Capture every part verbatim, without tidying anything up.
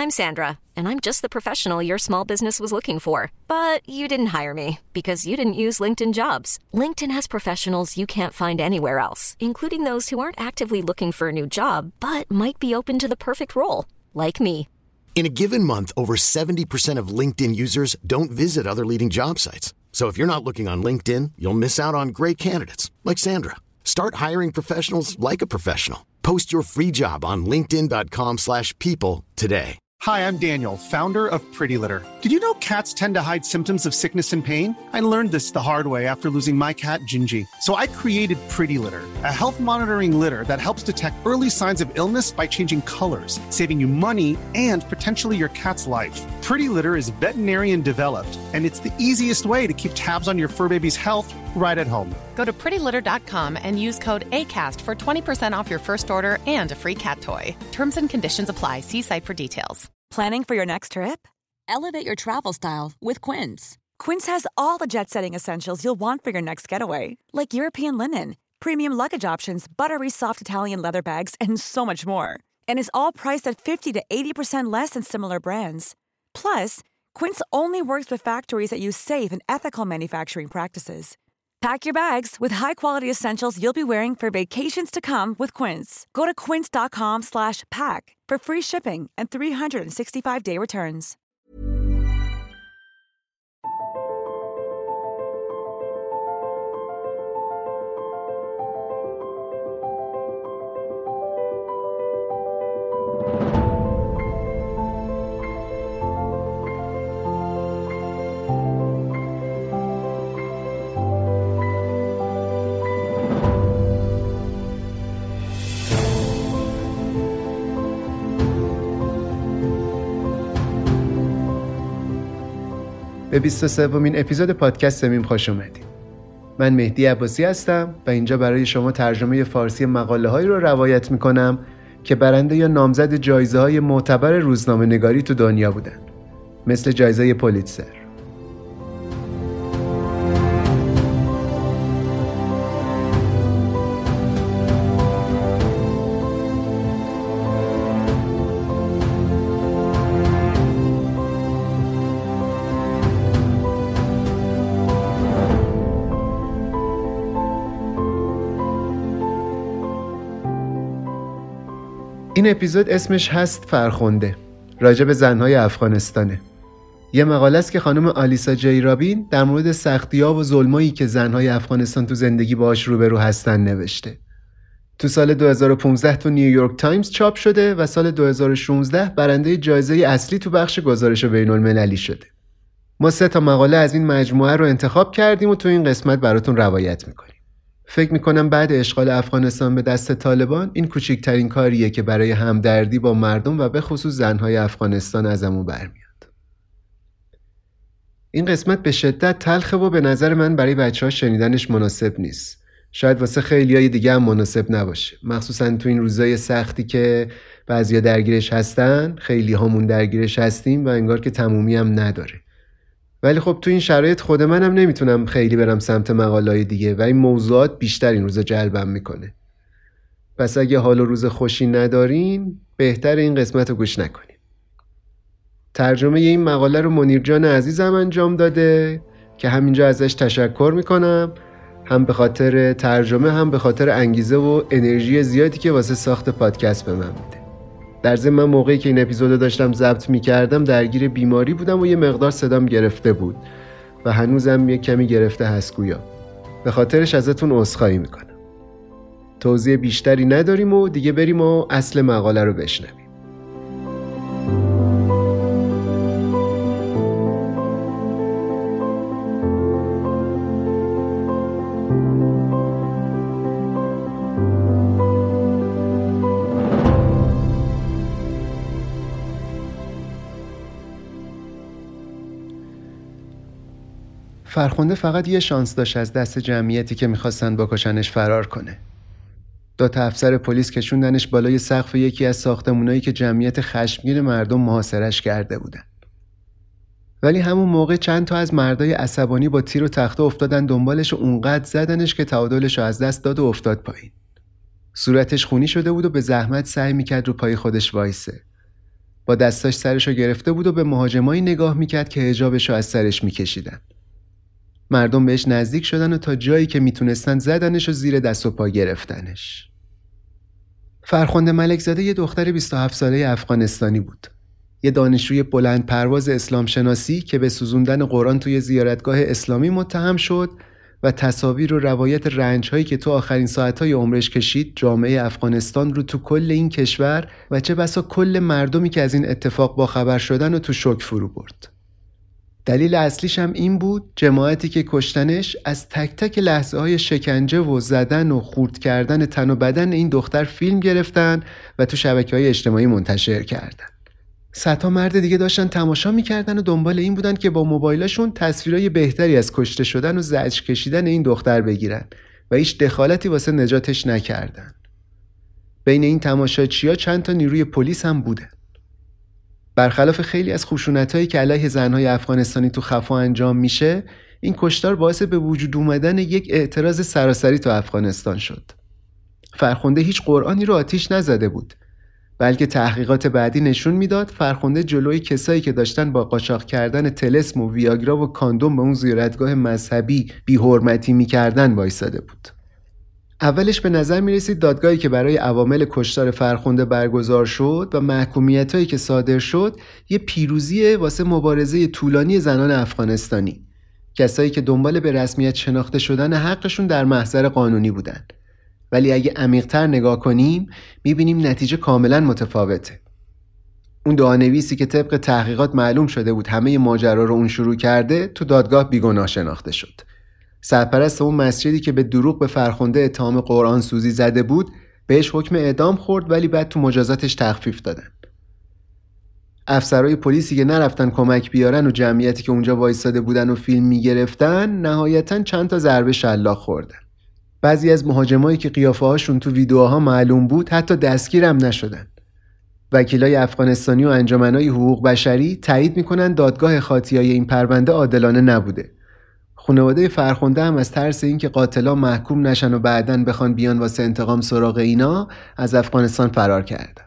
I'm Sandra, and I'm just the professional your small business was looking for. But you didn't hire me because you didn't use LinkedIn Jobs. LinkedIn has professionals you can't find anywhere else, including those who aren't actively looking for a new job, but might be open to the perfect role, like me. In a given month, over seventy percent of LinkedIn users don't visit other leading job sites. So if you're not looking on LinkedIn, you'll miss out on great candidates like Sandra. Start hiring professionals like a professional. Post your free job on linkedin dot com slash people today. Hi, I'm Daniel, founder of Pretty Litter. Did you know cats tend to hide symptoms of sickness and pain? I learned this the hard way after losing my cat, Gingy. So I created Pretty Litter, a health monitoring litter that helps detect early signs of illness by changing colors, saving you money and potentially your cat's life. Pretty Litter is veterinarian developed, and it's the easiest way to keep tabs on your fur baby's health right at home. Go to pretty litter dot com and use code ACAST for twenty percent off your first order and a free cat toy. Terms and conditions apply. See site for details. Planning for your next trip? Elevate your travel style with Quince. Quince has all the jet-setting essentials you'll want for your next getaway, like European linen, premium luggage options, buttery soft Italian leather bags, and so much more. And is all priced at fifty to eighty percent less than similar brands. Plus, Quince only works with factories that use safe and ethical manufacturing practices. Pack your bags with high-quality essentials you'll be wearing for vacations to come with Quince. Go to quince dot com slash pack for free shipping and three sixty-five day returns. به بیست و سومین اپیزود پادکست میم خوش اومدید. من مهدی عباسی هستم و اینجا برای شما ترجمه فارسی مقاله‌هایی رو روایت می‌کنم که برنده یا نامزد جایزه‌های معتبر روزنامه‌نگاری تو دنیا بودن، مثل جایزه پولیتزر. این اپیزود اسمش هست فرخنده، راجع به زنهای افغانستانه. یه مقاله است که خانم آلیسا جی رابین در مورد سختی‌ها و ظلمایی که زنهای افغانستان تو زندگی باهاش روبرو هستن نوشته. تو سال دو هزار و پانزده تو نیویورک تایمز چاپ شده و سال دو هزار و شانزده برنده جایزه اصلی تو بخش گزارش بین‌المللی شده. ما سه تا مقاله از این مجموعه رو انتخاب کردیم و تو این قسمت براتون روایت می‌کنیم. فکر میکنم بعد اشغال افغانستان به دست طالبان این کوچکترین کاریه که برای همدردی با مردم و به خصوص زنهای افغانستان ازمون برمیاد. این قسمت به شدت تلخه و به نظر من برای بچه ها شنیدنش مناسب نیست. شاید واسه خیلیای دیگه هم مناسب نباشه، مخصوصا تو این روزای سختی که بعضیا درگیرش هستن، خیلی هامون درگیرش هستیم و انگار که تمومی هم نداره. ولی خب تو این شرایط خود منم نمیتونم خیلی برم سمت مقاله‌های دیگه و این موضوعات بیشتر این روزا جلبم میکنه. پس اگه حال و روز خوشی ندارین بهتر این قسمت رو گوش نکنین. ترجمه این مقاله رو منیر جان عزیزم انجام داده که همینجا ازش تشکر میکنم، هم به خاطر ترجمه هم به خاطر انگیزه و انرژی زیادی که واسه ساخت پادکست به من میده. در ضمن من موقعی که این اپیزودو داشتم ضبط می‌کردم درگیر بیماری بودم و یه مقدار صدام گرفته بود و هنوزم یه کمی گرفته هست گویا. به خاطرش ازتون عذرخواهی میکنم. توضیح بیشتری نداریم و دیگه بریم و اصل مقاله رو بشنویم. فرخنده فقط یه شانس داشت از دست جمعیتی که میخواستن بکشنش فرار کنه. دو تا افسر پلیس کشوندنش بالای سقف یکی از ساختمونایی که جمعیت خشمگین مردم محاصرش کرده بودن. ولی همون موقع چند تا از مردای عصبانی با تیر و تخته افتادن دنبالش و اونقدر زدنش که تعادلش رو از دست داد و افتاد پایین. صورتش خونی شده بود و به زحمت سعی میکرد رو پای خودش وایسه. با دستاش سرشو گرفته بود و به مهاجمایی نگاه میکرد که حجابشو از سرش میکشیدن. مردم بهش نزدیک شدن و تا جایی که میتونستن زدنش و زیر دست و پا گرفتنش. فرخنده ملکزاده یه دختر بیست و هفت ساله افغانستانی بود. یه دانشجوی بلند پرواز اسلام شناسی که به سوزوندن قرآن توی زیارتگاه اسلامی متهم شد و تصاویر و روایت رنج‌هایی که تو آخرین ساعت‌های عمرش کشید جامعه افغانستان رو تو کل این کشور و چه بسا کل مردمی که از این اتفاق با خبر شدن و تو شوک فرو برد. دلیل اصلیش هم این بود جماعتی که کشتنش از تک تک لحظه‌های شکنجه و زدن و خورد کردن تن و بدن این دختر فیلم گرفتن و تو شبکه‌های اجتماعی منتشر کردن. صدها مرد دیگه داشتن تماشا میکردن و دنبال این بودن که با موبایلشون تصویرای بهتری از کشته شدن و زجر کشیدن این دختر بگیرن و هیچ دخالتی واسه نجاتش نکردن. بین این تماشاچی‌ها چند تا نیروی پلیس هم بودن. برخلاف خیلی از خشونتایی که علیه زنهای افغانستانی تو خفا انجام میشه، این کشتار باعث به وجود اومدن یک اعتراض سراسری تو افغانستان شد. فرخنده هیچ قرآنی رو آتیش نزده بود، بلکه تحقیقات بعدی نشون میداد فرخنده جلوی کسایی که داشتن با قاچاق کردن طلسم و ویاگرا و کاندوم به اون زیارتگاه مذهبی بی‌حرمتی میکردن وایساده بود. اولش به نظر میرسید دادگاهی که برای عوامل کشتار فرخنده برگزار شد و محکومیتایی که صادر شد یه پیروزیه واسه مبارزه طولانی زنان افغانستانی، کسایی که دنبال به رسمیت شناخته شدن حقشون در محضر قانونی بودن. ولی اگه عمیق‌تر نگاه کنیم میبینیم نتیجه کاملا متفاوته. اون دعانویسی که طبق تحقیقات معلوم شده بود همه ماجرا رو اون شروع کرده تو دادگاه بیگناه شناخته شد. سرپرست اون مسجدی که به دروغ به فرخنده اتهام قرآن سوزی زده بود بهش حکم اعدام خورد، ولی بعد تو مجازاتش تخفیف دادن. افسرهای پلیسی که نرفتن کمک بیارن و جمعیتی که اونجا وایساده بودن و فیلم میگرفتن نهایتاً چند تا ضربه شلاق خوردن. بعضی از مهاجمایی که قیافه هاشون تو ویدیوها معلوم بود حتی دستگیر هم نشدن. وکیلای افغانستانی و انجمنهای حقوق بشری تایید میکنن دادگاه خاطیای این پرونده عادلانه نبوده. خانواده فرخنده هم از ترس اینکه قاتلا محکوم نشن و بعداً بخوان بیان واسه انتقام سراغ اینا از افغانستان فرار کردن.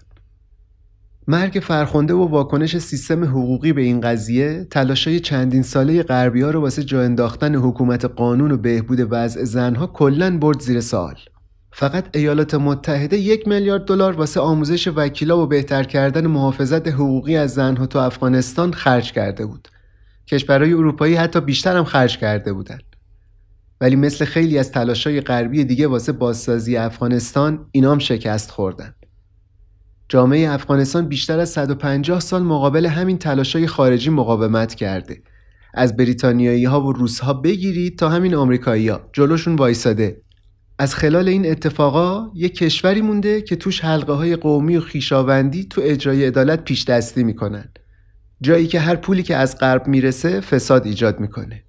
مرگ فرخنده و واکنش سیستم حقوقی به این قضیه تلاشای چندین ساله غربی‌ها رو واسه جا انداختن حکومت قانون و بهبود وضع زنها کلاً برد زیر سوال. فقط ایالات متحده یک میلیارد دلار واسه آموزش وکیلا و بهتر کردن محافظت حقوقی از زنها تو افغانستان خرج کرده بود. کشورهای اروپایی حتی بیشتر هم خرج کرده بودن. ولی مثل خیلی از تلاشای غربی دیگه واسه بازسازی افغانستان اینا هم شکست خوردن. جامعه افغانستان بیشتر از صد و پنجاه سال مقابل همین تلاشای خارجی مقاومت کرده. از بریتانیایی‌ها و روس‌ها بگیرید تا همین آمریکایی‌ها جلوشون وایساده. از خلال این اتفاقا یک کشوری مونده که توش حلقه‌های قومی و خویشاوندی تو اجرای عدالت پیش دستی میکنن. جایی که هر پولی که از غرب میرسه فساد ایجاد میکنه.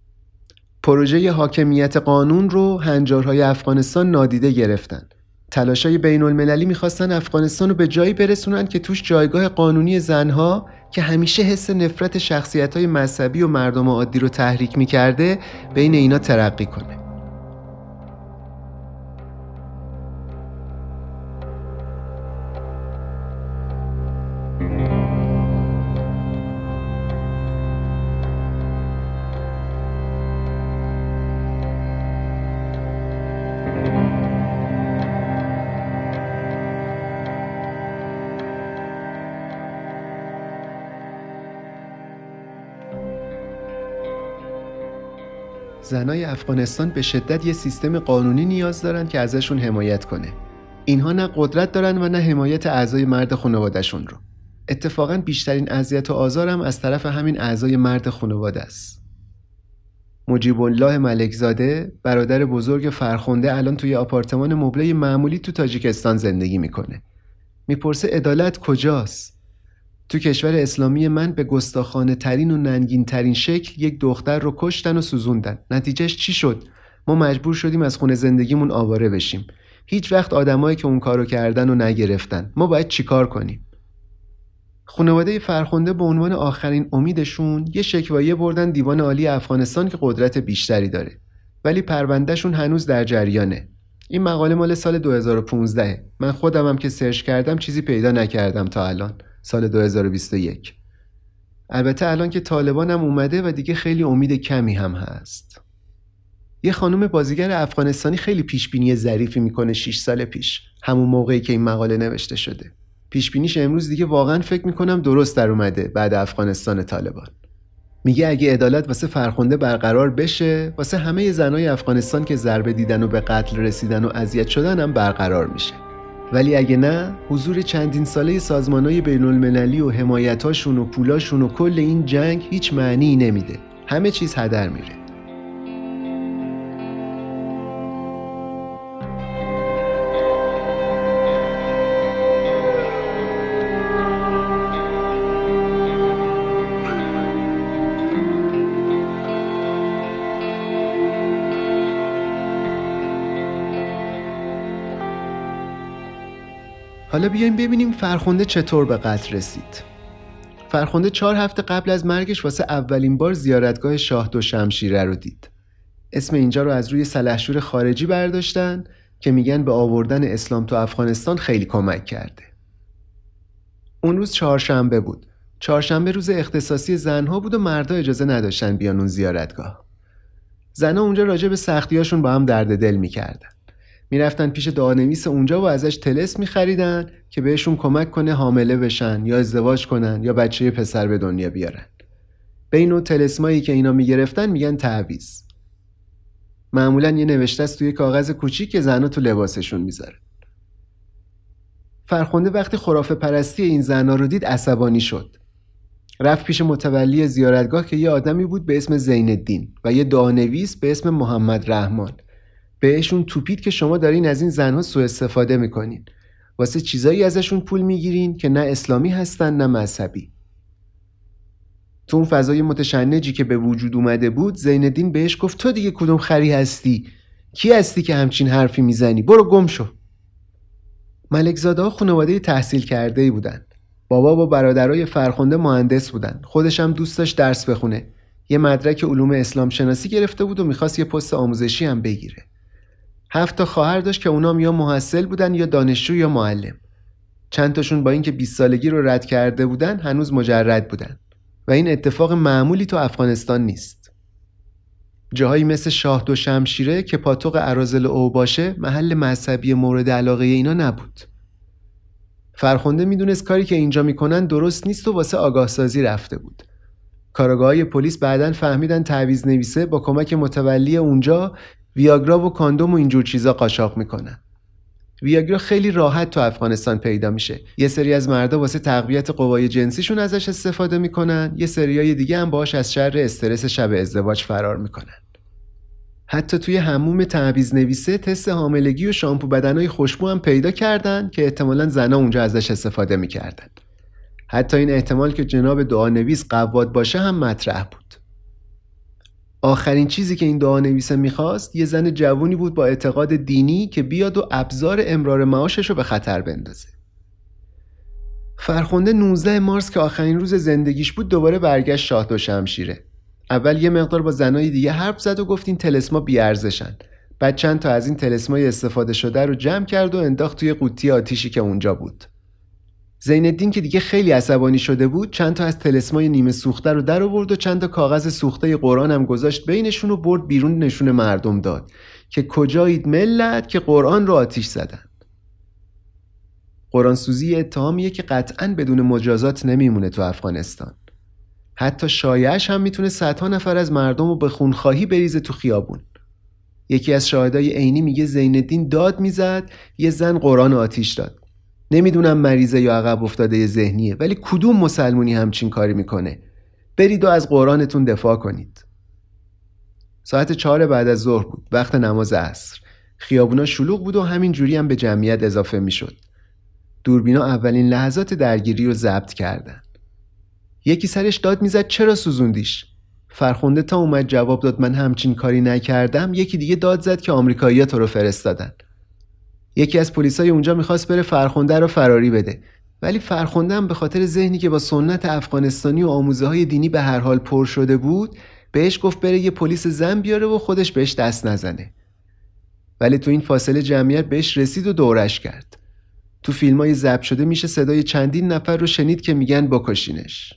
پروژه حاکمیت قانون رو هنجارهای افغانستان نادیده گرفتن. تلاشای بین المللی میخواستن افغانستان رو به جایی برسونن که توش جایگاه قانونی زنها که همیشه حس نفرت شخصیت‌های مذهبی و مردم عادی رو تحریک میکرده بین اینا ترقی کنه. زنای افغانستان به شدت یه سیستم قانونی نیاز دارن که ازشون حمایت کنه. اینها نه قدرت دارن و نه حمایت اعضای مرد خانواده‌شون رو. اتفاقاً بیشترین اذیت و آزار هم از طرف همین اعضای مرد خانواده است. مجیب الله ملکزاده، برادر بزرگ فرخنده، الان توی آپارتمان مبله معمولی تو تاجیکستان زندگی میکنه. میپرسه عدالت کجاست؟ تو کشور اسلامی من به گستاخانه ترین و ننگین ترین شکل یک دختر رو کشتن و سوزوندن. نتیجهش چی شد؟ ما مجبور شدیم از خونه زندگیمون آواره بشیم. هیچ وقت آدمایی که اون کارو کردن رو نگرفتن. ما باید چیکار کنیم؟ خانواده فرخنده به عنوان آخرین امیدشون یه شکوایه بردن دیوان عالی افغانستان که قدرت بیشتری داره. ولی پروندهشون هنوز در جریانه. این مقاله مال سال دو هزار و پانزده. من خودم هم که سرچ کردم چیزی پیدا نکردم تا الان. سال دو هزار و بیست و یک. البته الان که طالبان هم اومده و دیگه خیلی امید کمی هم هست. یه خانم بازیگر افغانستانی خیلی پیشبینی ظریفی میکنه شش سال پیش، همون موقعی که این مقاله نوشته شده. پیشبینیش امروز دیگه واقعا فکر میکنم درست در اومده بعد افغانستان طالبان. میگه اگه عدالت واسه فرخنده برقرار بشه، واسه همه زنای افغانستان که ضربه دیدن و به قتل رسیدن و اذیت شدن هم برقرار میشه. ولی اگه نه، حضور چندین ساله سازمانای بین‌المللی و حمایتاشون و پولاشون و کل این جنگ هیچ معنی نمیده. همه چیز هدر میره. حالا بیایم ببینیم فرخنده چطور به قتل رسید. فرخنده چهار هفته قبل از مرگش واسه اولین بار زیارتگاه شاه دوشمشیره رو دید. اسم اینجا رو از روی سلحشور خارجی برداشتن که میگن به آوردن اسلام تو افغانستان خیلی کمک کرده. اون روز چهارشنبه بود. چهارشنبه روز اختصاصی زنها بود و مردا اجازه نداشتن بیان اون زیارتگاه. زنها اونجا راجع به سختیاشون با هم درد دل میکردن. میرفتن پیش دعانویس اونجا و ازش طلسم میخریدن که بهشون کمک کنه حامله بشن یا ازدواج کنن یا بچه پسر به دنیا بیارن. به این نوع طلسمایی که اینا میگرفتن میگن تعویض. معمولا یه نوشته است توی کاغذ کوچیک که زنها تو لباسشون میذارن. فرخنده وقتی خرافه پرستی این زنها رو دید عصبانی شد. رفت پیش متولی زیارتگاه که یه آدمی بود به اسم زین‌الدین و یه دعانویس به اسم محمد رحمان. بهشون توپید که شما دارین از این زنها سوء استفاده میکنین. واسه چیزایی ازشون پول میگیرین که نه اسلامی هستن نه مذهبی. تو اون فضای متشنجی که به وجود اومده بود، زین‌الدین بهش گفت تو دیگه کدوم خری هستی؟ کی هستی که همچین حرفی میزنی؟ برو گم شو. ملکزاده ها خانواده تحصیل کرده‌ای بودن. بابا با برادرای فرخنده مهندس بودن. خودش هم دوست داشت درس بخونه. یه مدرک علوم اسلام شناسی گرفته بود و می‌خواست یه پست آموزشی هم بگیره. هفت تا خواهر داشت که اونام یا محصل بودن یا دانشجو یا معلم. چند تاشون با اینکه بیست سالگی رو رد کرده بودن هنوز مجرد بودن و این اتفاق معمولی تو افغانستان نیست. جاهایی مثل شاه دوشمشیره که پاتوق اراذل اوباشه محل مذهبی مورد علاقه اینا نبود. فرخنده میدونست کاری که اینجا میکنن درست نیست و واسه آگاه سازی رفته بود. کارآگاه‌های پلیس بعداً فهمیدن تعویض نویسه با کمک متولی اونجا ویاگرا و کاندوم و اینجور چیزا قاچاق میکنن. ویاگرا خیلی راحت تو افغانستان پیدا میشه. یه سری از مردا واسه تقویت قوای جنسیشون ازش استفاده میکنن، یه سریای دیگه هم باهاش از شر استرس شب ازدواج فرار میکنن. حتی توی حموم تعویض نویسه تست حاملگی و شامپو بدنای خوشبو هم پیدا کردن که احتمالاً زنا اونجا ازش استفاده میکردن. حتی این احتمال که جناب دعانویس قواد باشه هم مطرح بود. آخرین چیزی که این دعانویسه میخواست یه زن جوونی بود با اعتقاد دینی که بیاد و ابزار امرار معاشش رو به خطر بندازه. فرخنده نوزده مارس که آخرین روز زندگیش بود دوباره برگشت شاه دوشمشیره. اول یه مقدار با زنای دیگه حرف زد و گفت این طلسما بی‌ارزشن. بعد چند تا از این طلسمای استفاده شده رو جمع کرد و انداخت توی قوطی آتیشی که اونجا بود. زین‌الدین که دیگه خیلی عصبانی شده بود چند تا از طلسمای نیمه سوخته رو در آورد و چند تا کاغذ سوخته قرآن هم گذاشت بینشون و برد بیرون نشون مردم داد که کجایید ملت که قرآن رو آتیش زدن. قرآن سوزی اتهامیه که قطعاً بدون مجازات نمیمونه تو افغانستان. حتی شایعش هم میتونه صدها نفر از مردم رو به خونخواهی بریزه تو خیابون. یکی از شاهدای عینی میگه زین‌الدین داد میزد، یه زن قرآن آتیش داد. نمیدونم مریضه یا عقب افتاده ذهنیه، ولی کدوم مسلمونی همچین کاری میکنه؟ برید و از قرآنتون دفاع کنید. ساعت چهار بعد از ظهر بود، وقت نماز عصر. خیابونا شلوغ بود و همین جوری هم به جمعیت اضافه میشد. دوربینا اولین لحظات درگیری رو ضبط کردن. یکی سرش داد میزد چرا سوزوندیش؟ فرخنده تا اومد جواب داد من همچین کاری نکردم. یکی دیگه داد زد که آمریکایی‌ها تو رو فرستادن. یکی از پلیسای اونجا میخواست بره فرخنده رو فراری بده، ولی فرخنده هم به خاطر ذهنی که با سنت افغانستانی و آموزه‌های دینی به هر حال پر شده بود بهش گفت بره یه پلیس زن بیاره و خودش بهش دست نزنه. ولی تو این فاصله جمعیت بهش رسید و دورش کرد. تو فیلمای ضبط شده میشه صدای چندین نفر رو شنید که میگن بکشینش.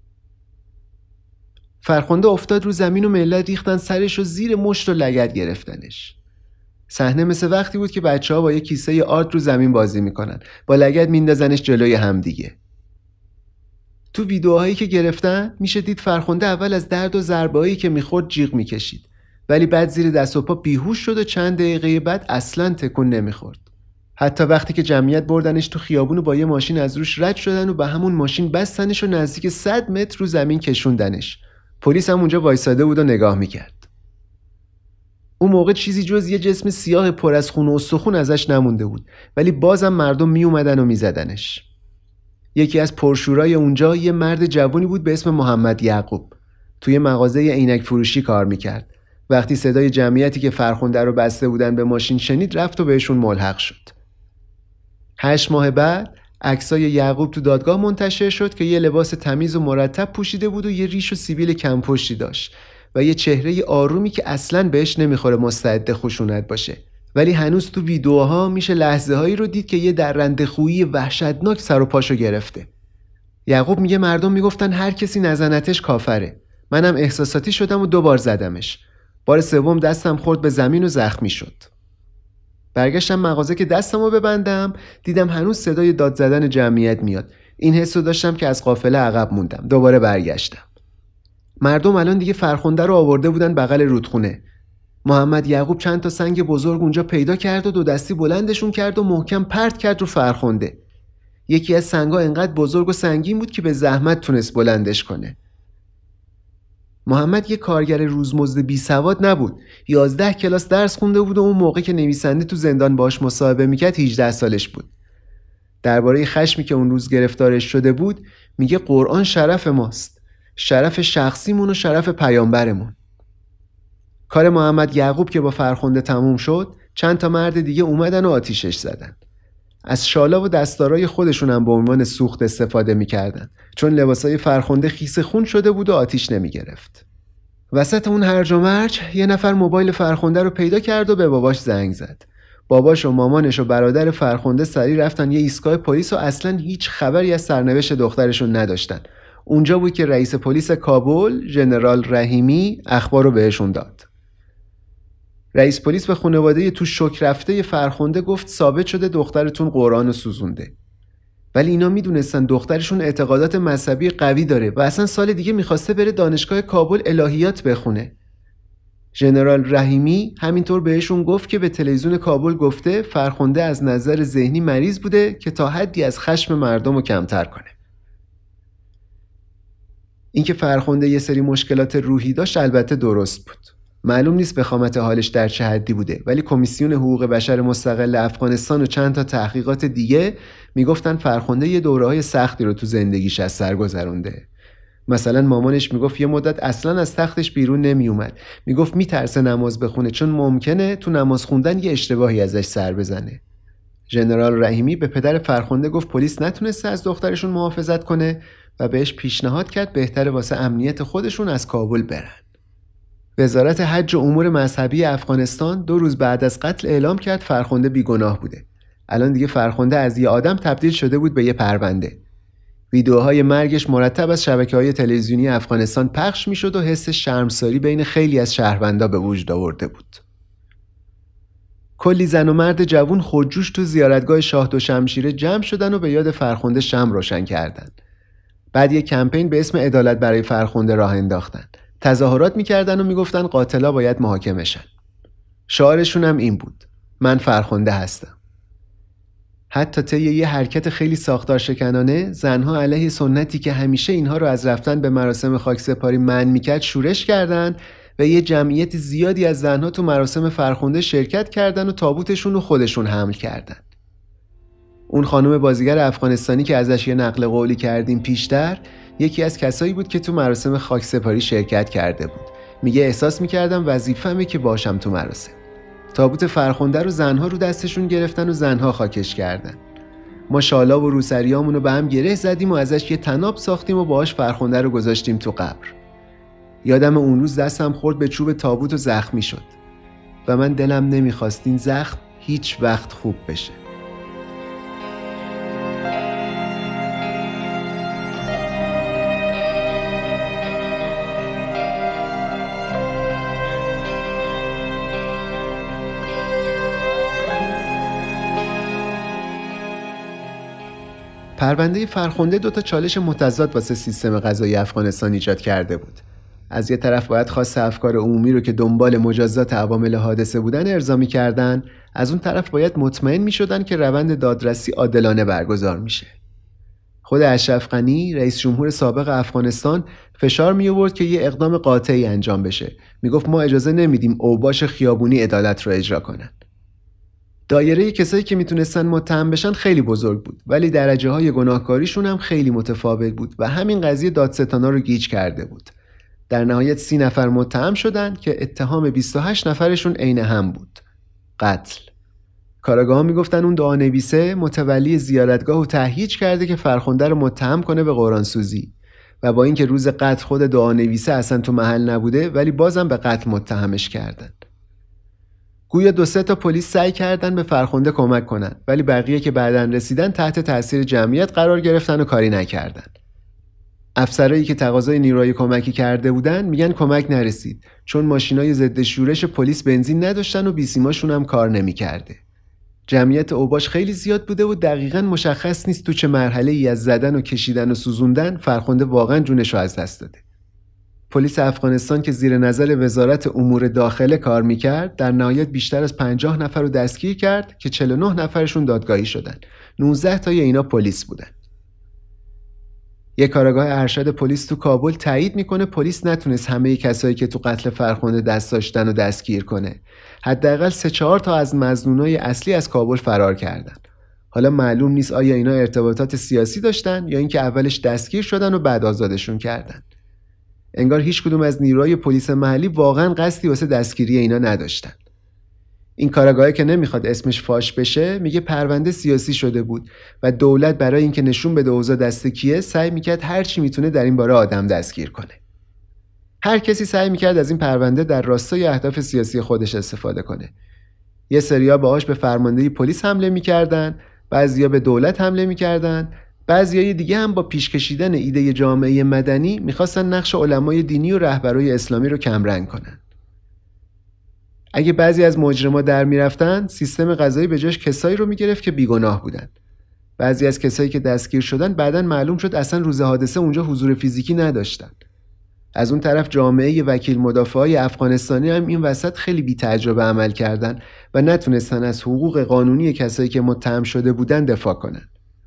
فرخنده افتاد رو زمین و ملت ریختن سرش و زیر مشت و لگد گرفتنش. صحنه مثل وقتی بود که بچه‌ها با یه کیسه آرد رو زمین بازی میکنن، با لگد میندازنش جلوی همدیگه. تو ویدیوهایی که گرفتن میشه دید فرخنده اول از درد و ضربه‌ای که میخورد جیغ میکشید، ولی بعد زیر دست و پا بیهوش شد و چند دقیقه بعد اصلاً تکون نمیخورد. حتی وقتی که جمعیت بردنش تو خیابون و با یه ماشین از روش رد شدن و به همون ماشین بستنش و نزدیک صد متر رو زمین کشوندنش. پلیس هم اونجا وایساده بود و نگاه میکرد. اون موقع چیزی جز یه جسم سیاه پر از خون و استخون ازش نمونده بود، ولی بازم مردم می اومدن و میزدنش. یکی از پرشورای اونجا یه مرد جوانی بود به اسم محمد یعقوب. توی مغازه عینک فروشی کار میکرد. وقتی صدای جمعیتی که فرخنده رو بسته بودن به ماشین شنید، رفت و بهشون ملحق شد. هشت ماه بعد عکسای یعقوب تو دادگاه منتشر شد که یه لباس تمیز و مرتب پوشیده بود و یه ریش و سیبیل کم پشتی داشت و یه چهره آرومی که اصلاً بهش نمیخوره مستعد خشونت باشه. ولی هنوز تو ویدیوها میشه لحظه هایی رو دید که یه درنده خویی وحشتناک سر و پاشو گرفته. یعقوب میگه مردم میگفتن هر کسی نزنتش کافره. منم احساساتی شدم و دوبار زدمش. بار سوم دستم خورد به زمین و زخمی شد. برگشتم مغازه که دستمو ببندم، دیدم هنوز صدای داد زدن جمعیت میاد. این حسو داشتم که از قافله عقب موندم. دوباره برگشتم. مردم الان دیگه فرخنده رو آورده بودن بغل رودخونه. محمد یعقوب چند تا سنگ بزرگ اونجا پیدا کرد و دو دستی بلندشون کرد و محکم پرت کرد رو فرخنده. یکی از سنگا انقدر بزرگ و سنگین بود که به زحمت تونست بلندش کنه. محمد یه کارگر روزمزد بی سواد نبود. یازده کلاس درس خونده بود و اون موقع که نویسنده تو زندان باهاش مصاحبه میکرد هجده سالش بود. درباره خشمی که اون روز گرفتارش شده بود میگه قرآن شرف ماست، شرف شخصیمون و شرف پیامبرمون. کار محمد یعقوب که با فرخنده تموم شد، چند تا مرد دیگه اومدن و آتیشش زدن. از شالا و دستارای خودشون هم به عنوان سوخت استفاده میکردن، چون لباسای فرخنده خیس خون شده بود و آتیش نمیگرفت. وسط اون هرج و مرج یه نفر موبایل فرخنده رو پیدا کرد و به باباش زنگ زد. باباش و مامانش و برادر فرخنده سریع رفتن یه ایستگاه پلیس و اصلاً هیچ خبری از سرنوشت دخترشون نداشتن. اونجا بود که رئیس پلیس کابل، ژنرال رحیمی، اخبار رو بهشون داد. رئیس پلیس به خانواده تو شوک رفته فرخنده گفت ثابت شده دخترتون قرآن رو سوزونده. ولی اینا میدونستن دخترشون اعتقادات مذهبی قوی داره و اصلا سال دیگه میخواسته بره دانشگاه کابل الهیات بخونه. ژنرال رحیمی همینطور بهشون گفت که به تلویزیون کابل گفته فرخنده از نظر ذهنی مریض بوده که تا حدی از خشم مردم رو کمتر کنه. اینکه فرخنده یه سری مشکلات روحی داشت البته درست بود. معلوم نیست وخامت حالش در چه حدی بوده، ولی کمیسیون حقوق بشر مستقل افغانستان و چند تا تحقیقات دیگه میگفتن فرخنده یه دوره‌های سختی رو تو زندگیش از سر گذرونده. مثلا مامانش میگفت یه مدت اصلا از تختش بیرون نمیومد. میگفت میترسه نماز بخونه چون ممکنه تو نماز خوندن یه اشتباهی ازش سر بزنه. ژنرال رحیمی به پدر فرخنده گفت پلیس نتونسته از دخترشون محافظت کنه و بهش پیشنهاد کرد بهتره واسه امنیت خودشون از کابل برن. وزارت حج و امور مذهبی افغانستان دو روز بعد از قتل اعلام کرد فرخنده بیگناه بوده. الان دیگه فرخنده از یه آدم تبدیل شده بود به یه پرونده. ویدیوهای مرگش مرتب از شبکه‌های تلویزیونی افغانستان پخش می‌شد و حس شرمساری بین خیلی از شهروندا به وجود آورده بود. کلی زن و مرد جوون خودجوش تو زیارتگاه شاه دو شمشیره جمع شدن و به یاد فرخنده شمع روشن کردن. بعد یه کمپین به اسم عدالت برای فرخنده راه انداختن. تظاهرات میکردن و میگفتن قاتلا باید محاکمه شن. شعارشون هم این بود: من فرخنده هستم. حتی طی یه حرکت خیلی ساختار شکنانه، زنها علیه سنتی که همیشه اینها رو از رفتن به مراسم خاکسپاری منع میکرد شورش کردن و یه جمعیت زیادی از زنها تو مراسم فرخنده شرکت کردن و تابوتشون رو خودشون حمل کردن. اون خانم بازیگر افغانستانی که ازش یه نقل قولی کردیم پیشتر، یکی از کسایی بود که تو مراسم خاکسپاری شرکت کرده بود. میگه احساس میکردم وظیفه‌مه که باشم تو مراسم. تابوت فرخنده رو زنها رو دستشون گرفتن و زنها خاکش کردن. ما شالا و روسریامون رو به هم گره زدیم و ازش یه طناب ساختیم و باهاش فرخنده رو گذاشتیم تو قبر. یادم اون روز دستم خورد به چوب تابوت و زخمی شد و من دلم نمیخواست این زخم هیچ وقت خوب بشه. پرونده فرخنده دو تا چالش متضاد واسه سیستم قضایی افغانستان ایجاد کرده بود. از یه طرف باید خواست افکار عمومی رو که دنبال مجازات عوامل حادثه بودن ارضا می‌کردن، از اون طرف باید مطمئن می‌شدن که روند دادرسی عادلانه برگزار میشه. خود اشرف غنی، رئیس جمهور سابق افغانستان، فشار می آورد که یه اقدام قاطعی انجام بشه. میگفت ما اجازه نمیدیم اوباش خیابونی عدالت رو اجرا کنن. دایره کسایی که میتونستن متهم بشن خیلی بزرگ بود، ولی درجه های گناهکاریشون هم خیلی متفاوت بود و همین قضیه دادستانا رو گیج کرده بود. در نهایت سی نفر متهم شدن که اتهام بیست و هشت نفرشون عین هم بود. قتل. کاراگاه‌ها میگفتن اون دعانویسه متولی زیارتگاه و تهییج کرده که فرخنده رو متهم کنه به قرآنسوزی و با اینکه روز قتل خود دعانویسه اصلا تو محل نبوده ولی بازم به قتل متهمش کردن. گویا دو سه تا پلیس سعی کردن به فرخنده کمک کنن ولی بقیه که بعدن رسیدن تحت تاثیر جمعیت قرار گرفتن و کاری نکردن. افسرایی که تقاضای نیروی کمکی کرده بودن میگن کمک نرسید چون ماشینای ضد شورش پلیس بنزین نداشتن و بیسیماشون هم کار نمی‌کرده. جمعیت اوباش خیلی زیاد بوده و دقیقاً مشخص نیست تو چه مرحله‌ای از زدن و کشیدن و سوزوندن فرخنده واقعاً جونش رو از دست داده. پلیس افغانستان که زیر نظر وزارت امور داخله کار میکرد در نهایت بیشتر از پنجاه نفر رو دستگیر کرد که چهل و نه نفرشون دادگاهی شدن. نوزده تای اینا پلیس بودن. یک کارآگاه ارشد پلیس تو کابل تایید میکنه پلیس نتونست همه کسایی که تو قتل فرخنده دست داشتن رو دستگیر کنه. حداقل سه چهار تا از مظنونای اصلی از کابل فرار کردن. حالا معلوم نیست آیا اینا ارتباطات سیاسی داشتن یا اینکه اولش دستگیر شدن و بعد آزادشون کردن. انگار هیچ کدوم از نیروهای پلیس محلی واقعا قصدی واسه دستگیری اینا نداشتن. این کارآگاهی که نمیخواد اسمش فاش بشه میگه پرونده سیاسی شده بود و دولت برای اینکه نشون بده اوضاع دست کیه سعی میکرد هر چی میتونه در این باره آدم دستگیر کنه. هر کسی سعی میکرد از این پرونده در راستای اهداف سیاسی خودش استفاده کنه. یه سریا باهاش به فرماندهی پلیس حمله میکردن، بعضیا به دولت حمله میکردن، بعضیای دیگه هم با پیش کشیدن ایده جامعه مدنی میخواستن نقش علمای دینی و رهبرای اسلامی رو کمرنگ کنن. اگه بعضی از مجرما در میرفتن، سیستم قضایی به جاش کسایی رو میگرفت که بیگناه بودن. بعضی از کسایی که دستگیر شدن بعداً معلوم شد اصلا روز حادثه اونجا حضور فیزیکی نداشتن. از اون طرف جامعه وکیل مدافعای افغانستانی هم این وسط خیلی بی تجربه عمل کردن و نتونستن از حقوق قانونی کسایی که متهم شده بودن دفاع کنن.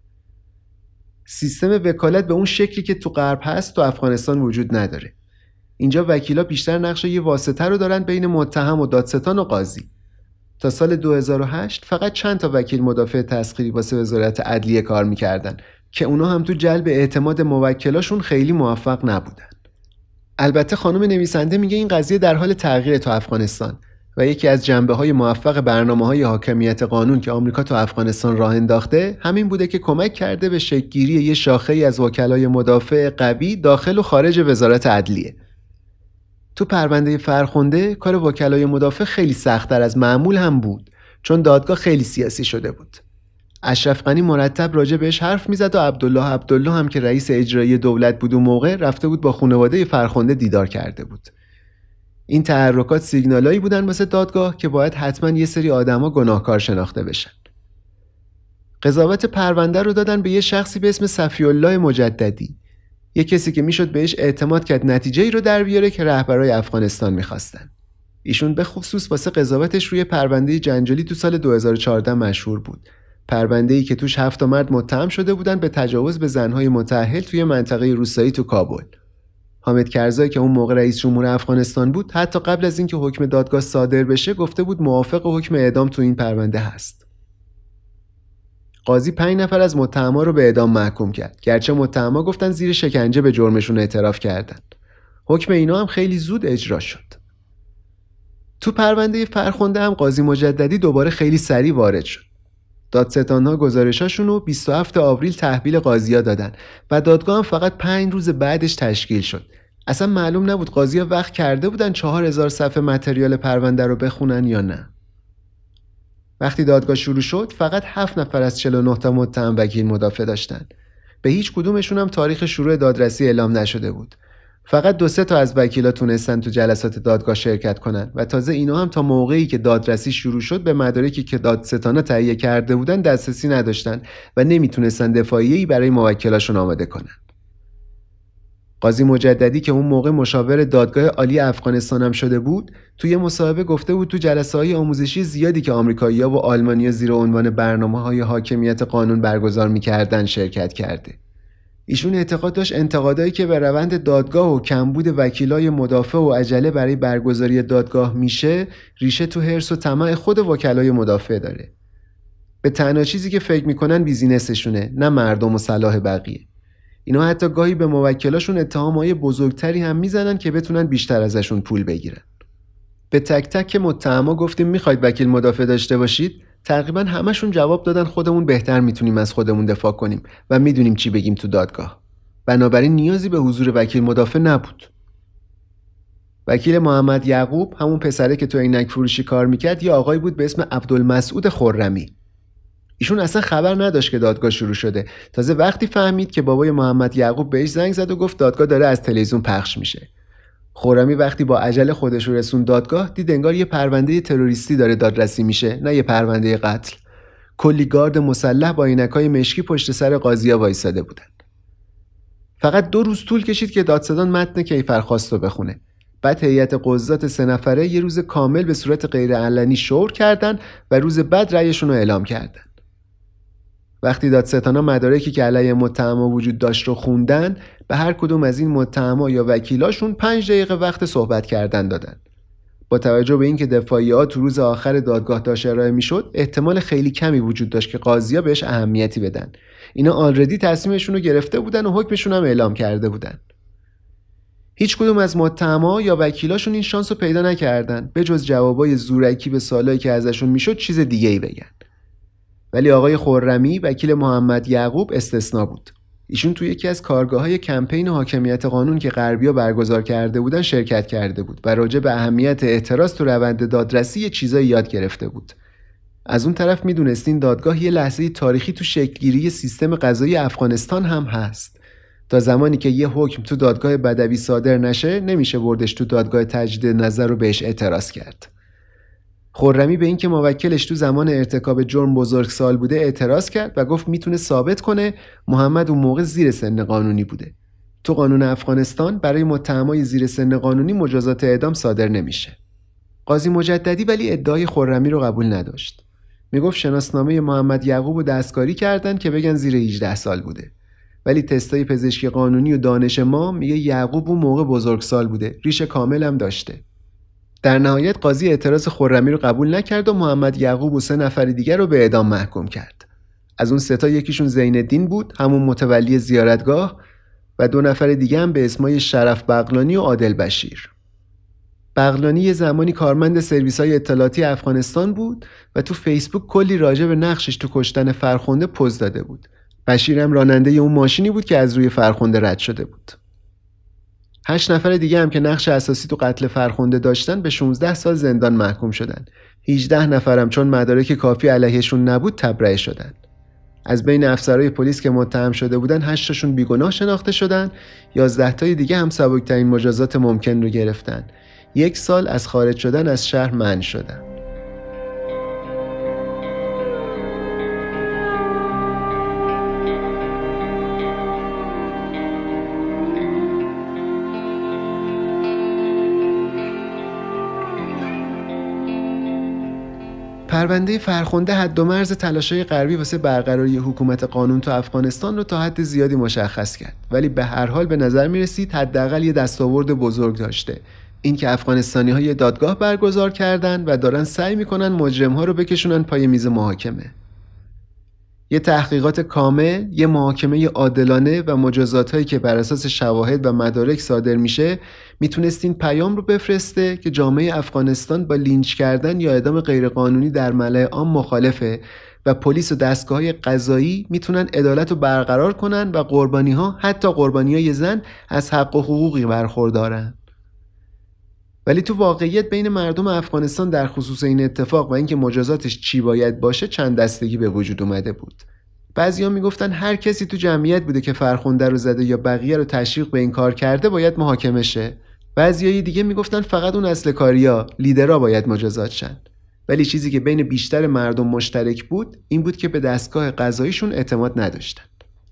سیستم وکالت به اون شکلی که تو غرب هست تو افغانستان وجود نداره. اینجا وکیلا بیشتر نقش یه واسطه رو دارن بین متهم و دادستان و قاضی. تا سال دو هزار و هشت فقط چند تا وکیل مدافع تسخیری واسه وزارت عدلیه کار میکردن که اونا هم تو جلب اعتماد موکلاشون خیلی موفق نبودن. البته خانم نویسنده میگه این قضیه در حال تغییر تو افغانستان و یکی از جنبه‌های موفق برنامه‌های حاکمیت قانون که آمریکا تو افغانستان راه انداخته همین بوده که کمک کرده به شکل‌گیری یه شاخه‌ای از وکلای مدافع قوی داخل و خارج وزارت عدلیه. تو پرونده فرخنده کار وکلای مدافع خیلی سخت‌تر از معمول هم بود چون دادگاه خیلی سیاسی شده بود. اشرف غنی مرتب راجع بهش حرف میزد و عبدالله عبدالله هم که رئیس اجرایی دولت بود و موقع رفته بود با خانواده فرخنده دیدار کرده بود. این تحرکات سیگنالایی بودن واسه دادگاه که باید حتما یه سری آدما گناهکار شناخته بشن. قضاوت پرونده رو دادن به یه شخصی به اسم صفی‌الله مجددی، یه کسی که میشد بهش اعتماد کرد نتیجه‌ای رو در بیاره که رهبرای افغانستان می‌خواستن. ایشون به خصوص واسه قضاوتش روی پرونده جنجالی تو سال دو هزار و چهارده مشهور بود. پرونده‌ای که توش هفت مرد متهم شده بودن به تجاوز به زن‌های متأهل توی منطقه روستایی تو کابل. حامد کرزایی که اون موقع رئیس جمهور افغانستان بود حتی قبل از اینکه حکم دادگاه صادر بشه گفته بود موافق حکم اعدام تو این پرونده هست. قاضی پنج نفر از متهما رو به اعدام محکوم کرد، گرچه متهما گفتن زیر شکنجه به جرمشون اعتراف کردن. حکم اینا هم خیلی زود اجرا شد. تو پرونده فرخنده هم قاضی مجددی دوباره خیلی سریع وارد شد. دادستان‌ها گزارشاشون رو بیست و هفتم آوریل تحویل قاضی‌ها دادن و دادگاه هم فقط پنج روز بعدش تشکیل شد. اصلا معلوم نبود قاضی‌ها وقت کرده بودن چهار هزار صفحه متریال پرونده رو بخونن یا نه. وقتی دادگاه شروع شد فقط هفت نفر از چهل و نه تا متهم وکیل مدافع داشتن. به هیچ کدومشون هم تاریخ شروع دادرسی اعلام نشده بود. فقط دو سه تا از وکیلا تونستن تو جلسات دادگاه شرکت کنن و تازه اینا هم تا موقعی که دادرسی شروع شد به مدارکی که دادستانا تهیه کرده بودن دسترسی نداشتن و نمیتونستن دفاعیه‌ای برای موکلاشون آماده کنن. قاضی مجددی که اون موقع مشاور دادگاه عالی افغانستان هم شده بود، توی مصاحبه گفته بود تو جلسه‌های آموزشی زیادی که آمریکایی‌ها و آلمانی‌ها زیر عنوان برنامه‌های حاکمیت قانون برگزار می‌کردن شرکت کرده. ایشون اعتقاد داشت انتقادایی که به روند دادگاه و کمبود وکیلای مدافع و عجله برای برگزاری دادگاه میشه، ریشه تو حرص و طمع خود وکلای مدافع داره. به تنها چیزی که فکر میکنن بیزینسشونه، نه مردم و صلاح بقیه. اینا حتی گاهی به موکلاشون اتهامای بزرگتری هم میزنن که بتونن بیشتر ازشون پول بگیرن. به تک تک متهما گفتیم میخواید وکیل مدافع داشته باشید؟ تقریبا همشون جواب دادن خودمون بهتر میتونیم از خودمون دفاع کنیم و میدونیم چی بگیم تو دادگاه. بنابراین نیازی به حضور وکیل مدافع نبود. وکیل محمد یعقوب، همون پسره که تو عینک فروشی کار میکرد، یه آقایی بود به اسم عبدالمسعود خرمی. ایشون اصلا خبر نداشت که دادگاه شروع شده. تازه وقتی فهمید که بابای محمد یعقوب بهش زنگ زد و گفت دادگاه داره از تلویزیون پخش میشه. خرمی وقتی با عجله خودش رو رسون دادگاه، دید انگار یه پرونده تروریستی داره دادرسی میشه، نه یه پرونده قتل. کلی گارد مسلح با عینکای مشکی پشت سر قاضیا وایساده بودن. فقط دو روز طول کشید که دادستان متن کیفرخواست رو بخونه. بعد هیئت قضات سه نفره یه روز کامل به صورت غیر علنی شور کردن و روز بعد رأیشون رو اعلام کردن. وقتی دادستانا مدارکی که علیه متهما وجود داشت رو خوندن، به هر کدوم از این متهما یا وکیلاشون پنج دقیقه وقت صحبت کردن دادن. با توجه به اینکه دفاعیه‌ها تو روز آخر دادگاه داشت ارائه میشد، احتمال خیلی کمی وجود داشت که قاضی‌ها بهش اهمیتی بدن. اینا آلردی تصمیمشون رو گرفته بودن و حکمشون هم اعلام کرده بودن. هیچ کدوم از متهما یا وکیلاشون این شانس رو پیدا نکردن، به جز جوابای زورکی به سوالایی که ازشون میشد چیز دیگه‌ای بگن. ولی آقای خرمی، وکیل محمد یعقوب، استثنا بود. ایشون توی یکی از کارگاه‌های کمپین حاکمیت قانون که غربی‌ها برگزار کرده بودن شرکت کرده بود و راجع به اهمیت اعتراض تو روند دادرسی یه چیزایی یاد گرفته بود. از اون طرف میدونستین دادگاه یه لحظه تاریخی تو شکل‌گیری سیستم قضایی افغانستان هم هست. تا زمانی که یه حکم تو دادگاه بدوی صادر نشه، نمیشه بردش تو دادگاه تجدید نظر رو بهش اعتراض کرد. خرمی به این که موکلش تو زمان ارتکاب جرم بزرگسال بوده اعتراض کرد و گفت میتونه ثابت کنه محمد اون موقع زیر سن قانونی بوده. تو قانون افغانستان برای متهمای زیر سن قانونی مجازات اعدام صادر نمیشه. قاضی مجددی ولی ادعای خرمی رو قبول نداشت. میگفت شناسنامه محمد یعقوب رو دستکاری کردن که بگن زیر هجده سال بوده. ولی تستای پزشکی قانونی و دانش ما میگه یعقوب اون موقع بزرگسال بوده. ریش کامل هم داشته. در نهایت قاضی اعتراض خرمی رو قبول نکرد و محمد یعقوب و سه نفر دیگر رو به اعدام محکوم کرد. از اون سه تا یکیشون زین الدین بود، همون متولی زیارتگاه، و دو نفر دیگه هم به اسمای شرف بغلانی و عادل بشیر. بغلانی یه زمانی کارمند سرویس‌های اطلاعاتی افغانستان بود و تو فیسبوک کلی راجع به نقشش تو کشتن فرخنده پوز داده بود. بشیر هم راننده اون ماشینی بود که از روی فرخنده رد شده بود. هشت نفر دیگه هم که نقش اساسی تو قتل فرخنده داشتن به شانزده سال زندان محکوم شدن. هجده نفرم چون مدارک کافی علیهشون نبود تبرئه شدن. از بین افسرهای پلیس که متهم شده بودن هشت تاشون بیگناه شناخته شدن، یازده تای دیگه هم سبکترین مجازات ممکن رو گرفتن. یک سال از خارج شدن از شهر منع شدن. پرونده فرخنده حد و مرز تلاش‌های غربی واسه برقراری حکومت قانون تو افغانستان رو تا حد زیادی مشخص کرد، ولی به هر حال به نظر می‌رسید حداقل یه دستاورد بزرگ داشته. این که افغانستانی‌ها یه دادگاه برگزار کردن و دارن سعی می‌کنن مجرم‌ها رو بکشونن پای میز محاکمه. یه تحقیقات کامل، یه محاکمه عادلانه و مجازاتایی که بر اساس شواهد و مدارک صادر میشه، میتونست این پیام رو بفرسته که جامعه افغانستان با لینچ کردن یا اعدام غیرقانونی در ملأ عام مخالفه و پلیس و دستگاه‌های قضایی میتونن عدالت رو برقرار کنن و قربانی‌ها، حتی قربانی‌های زن، از حق و حقوقی برخوردارن. ولی تو واقعیت بین مردم افغانستان در خصوص این اتفاق و اینکه مجازاتش چی باید باشه چند دستگی به وجود اومده بود. بعضیا میگفتن هر کسی تو جمعیت بوده که فرخنده رو زده یا بقیه رو تشویق به این کار کرده باید محاکمه شه. بعضیای دیگه میگفتن فقط اون اصل کاریا، لیدرها باید مجازات شن. ولی چیزی که بین بیشتر مردم مشترک بود این بود که به دستگاه قضاییشون اعتماد نداشتن.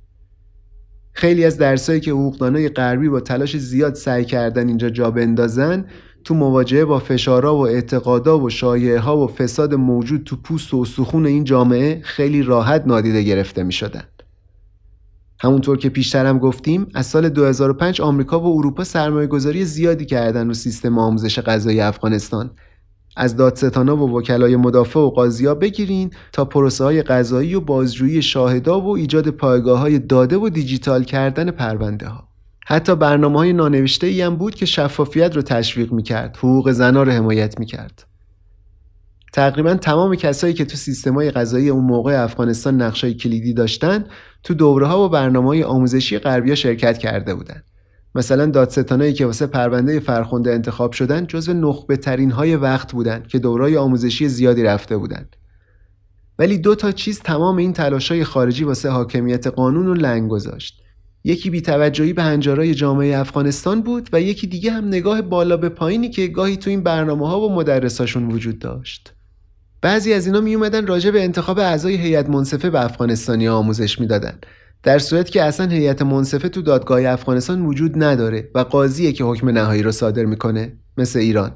خیلی از درسایی که حقوقدانای غربی با تلاش زیاد سعی کردن اینجا جا بندازن تو مواجهه با فشارها و اعتقادها و شایعه‌ها و فساد موجود تو پوست و استخون این جامعه خیلی راحت نادیده گرفته می شدن. همونطور که پیشتر هم گفتیم از سال دو هزار و پنج آمریکا و اروپا سرمایه گذاری زیادی کردن رو سیستم آموزش قضایی افغانستان. از دادستانا و وکلای مدافع و قاضیا بگیرین تا پروسه های قضایی و بازجویی شاهدا و ایجاد پایگاه های داده و دیجیتال کردن پرونده ها. حتی برنامه‌های نانوشته‌ای هم بود که شفافیت رو تشویق می‌کرد، حقوق زن‌ها رو حمایت می‌کرد. تقریباً تمام کسایی که تو سیستم‌های قضایی اون موقع افغانستان نقشای کلیدی داشتن، تو دوره‌ها و برنامه‌های آموزشی غربی‌ها شرکت کرده بودن. مثلا دادستانایی که واسه پرونده فرخنده انتخاب شدن جزو نخبه‌ترین‌های وقت بودن که دوره‌های آموزشی زیادی رفته بودن. ولی دو تا چیز تمام این تلاش‌های خارجی واسه حاکمیت قانون رو لنگ گذاشت. یکی بی‌توجهی به هنجارهای جامعه افغانستان بود و یکی دیگه هم نگاه بالا به پایینی که گاهی تو این برنامه‌ها و مدرساشون وجود داشت. بعضی از اینا می اومدن راجع به انتخاب اعضای هیئت منصفه به افغانستانی‌ها آموزش میدادن، در صورتی که اصلا هیئت منصفه تو دادگاه افغانستان وجود نداره و قاضیه که حکم نهایی رو صادر میکنه، مثل ایران.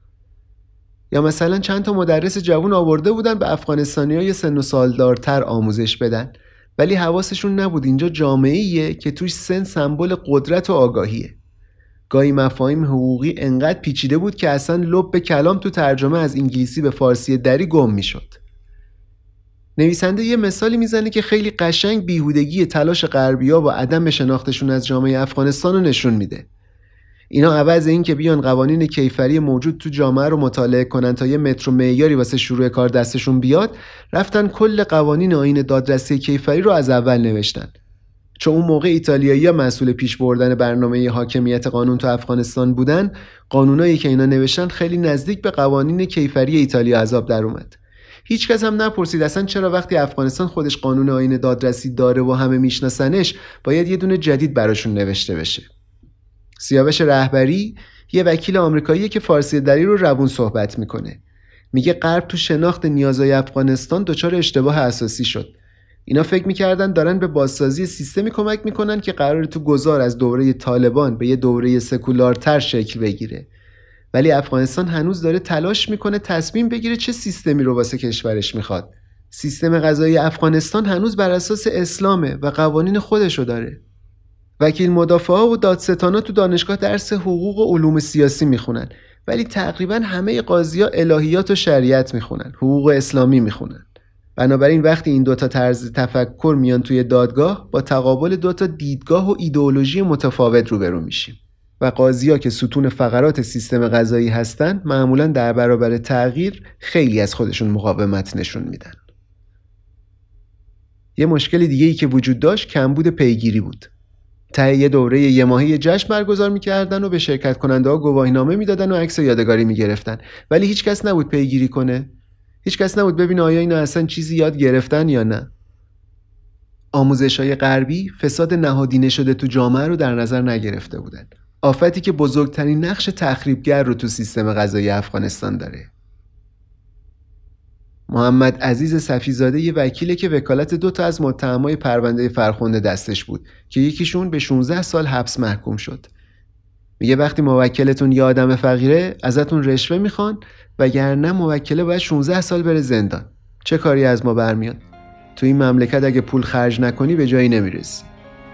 یا مثلا چند تا مدرس جوان آورده بودن به افغانستانی‌های سن و سالدارتر آموزش بدن، ولی حواسشون نبود اینجا جامعه‌ایه که توش سن سمبل قدرت و آگاهیه. گاهی مفاهیم حقوقی انقدر پیچیده بود که اصلا لب به کلام تو ترجمه از انگلیسی به فارسی دری گم میشد. نویسنده یه مثالی میزنه که خیلی قشنگ بیهودگی تلاش غربی‌ها و عدم شناختشون از جامعه افغانستان رو نشون میده. اینا عوض این که بیان قوانین کیفری موجود تو جامعه رو مطالعه کنن تا یه متر و معیاری واسه شروع کار دستشون بیاد، رفتن کل قوانین آیین دادرسی کیفری رو از اول نوشتن. چون اون موقع ایتالیایی‌ها مسئول پیش بردن برنامه حاکمیت قانون تو افغانستان بودن، قانونایی که اینا نوشتن خیلی نزدیک به قوانین کیفری ایتالیا عذاب در اومد. هیچ کس هم نپرسید اصلا چرا وقتی افغانستان خودش قانون آیین دادرسی داره و همه میشناسنش باید یه دونه جدید براشون نوشته بشه. سیاوش رهبری یه وکیل آمریکاییه که فارسی دری رو روون صحبت میکنه. میگه غرب تو شناخت نیازهای افغانستان دچار اشتباه اساسی شد. اینا فکر میکردن دارن به بازسازی سیستمی کمک میکنن که قراره تو گذار از دوره طالبان به یه دوره سکولارتر شکل بگیره. ولی افغانستان هنوز داره تلاش میکنه تصمیم بگیره چه سیستمی رو واسه کشورش میخواد. سیستم قضایی افغانستان هنوز بر اساس اسلامه و قوانین خودشو داره. وکیل مدافعا و دادستانا تو دانشگاه درس حقوق و علوم سیاسی میخونن، ولی تقریبا همه قاضی‌ها الهیات و شریعت میخونن، حقوق اسلامی میخونن. بنابراین وقتی این دوتا طرز تفکر میان توی دادگاه، با تقابل دوتا دیدگاه و ایدئولوژی متفاوت روبرو میشیم و قاضی‌ها که ستون فقرات سیستم قضایی هستن معمولاً در برابر تغییر خیلی از خودشون مقاومت نشون میدن. یه مشکل دیگه‌ای که وجود داشت کمبود پیگیری بود. ته یه دوره یه ماهه جشن برگزار می‌کردن و به شرکت کننده‌ها گواهینامه میدادن و عکس یادگاری می‌گرفتن، ولی هیچ کس نبود پیگیری کنه. هیچ کس نبود ببینه آیا اینا اصلا چیزی یاد گرفتن یا نه. آموزش‌های غربی فساد نهادینه شده تو جامعه رو در نظر نگرفته بودن. آفتی که بزرگترین نقش تخریبگر رو تو سیستم قضایی افغانستان داره. محمد عزیز صفیزاده یه وکیله که وکالت دو تا از متهمای پرونده فرخنده دستش بود که یکیشون به شانزده سال حبس محکوم شد. میگه وقتی موکلتون یه آدم فقیره ازتون رشوه میخوان، وگرنه موکله باید شانزده سال بره زندان. چه کاری از ما برمیاد؟ تو این مملکت اگه پول خرج نکنی به جایی نمیرسی.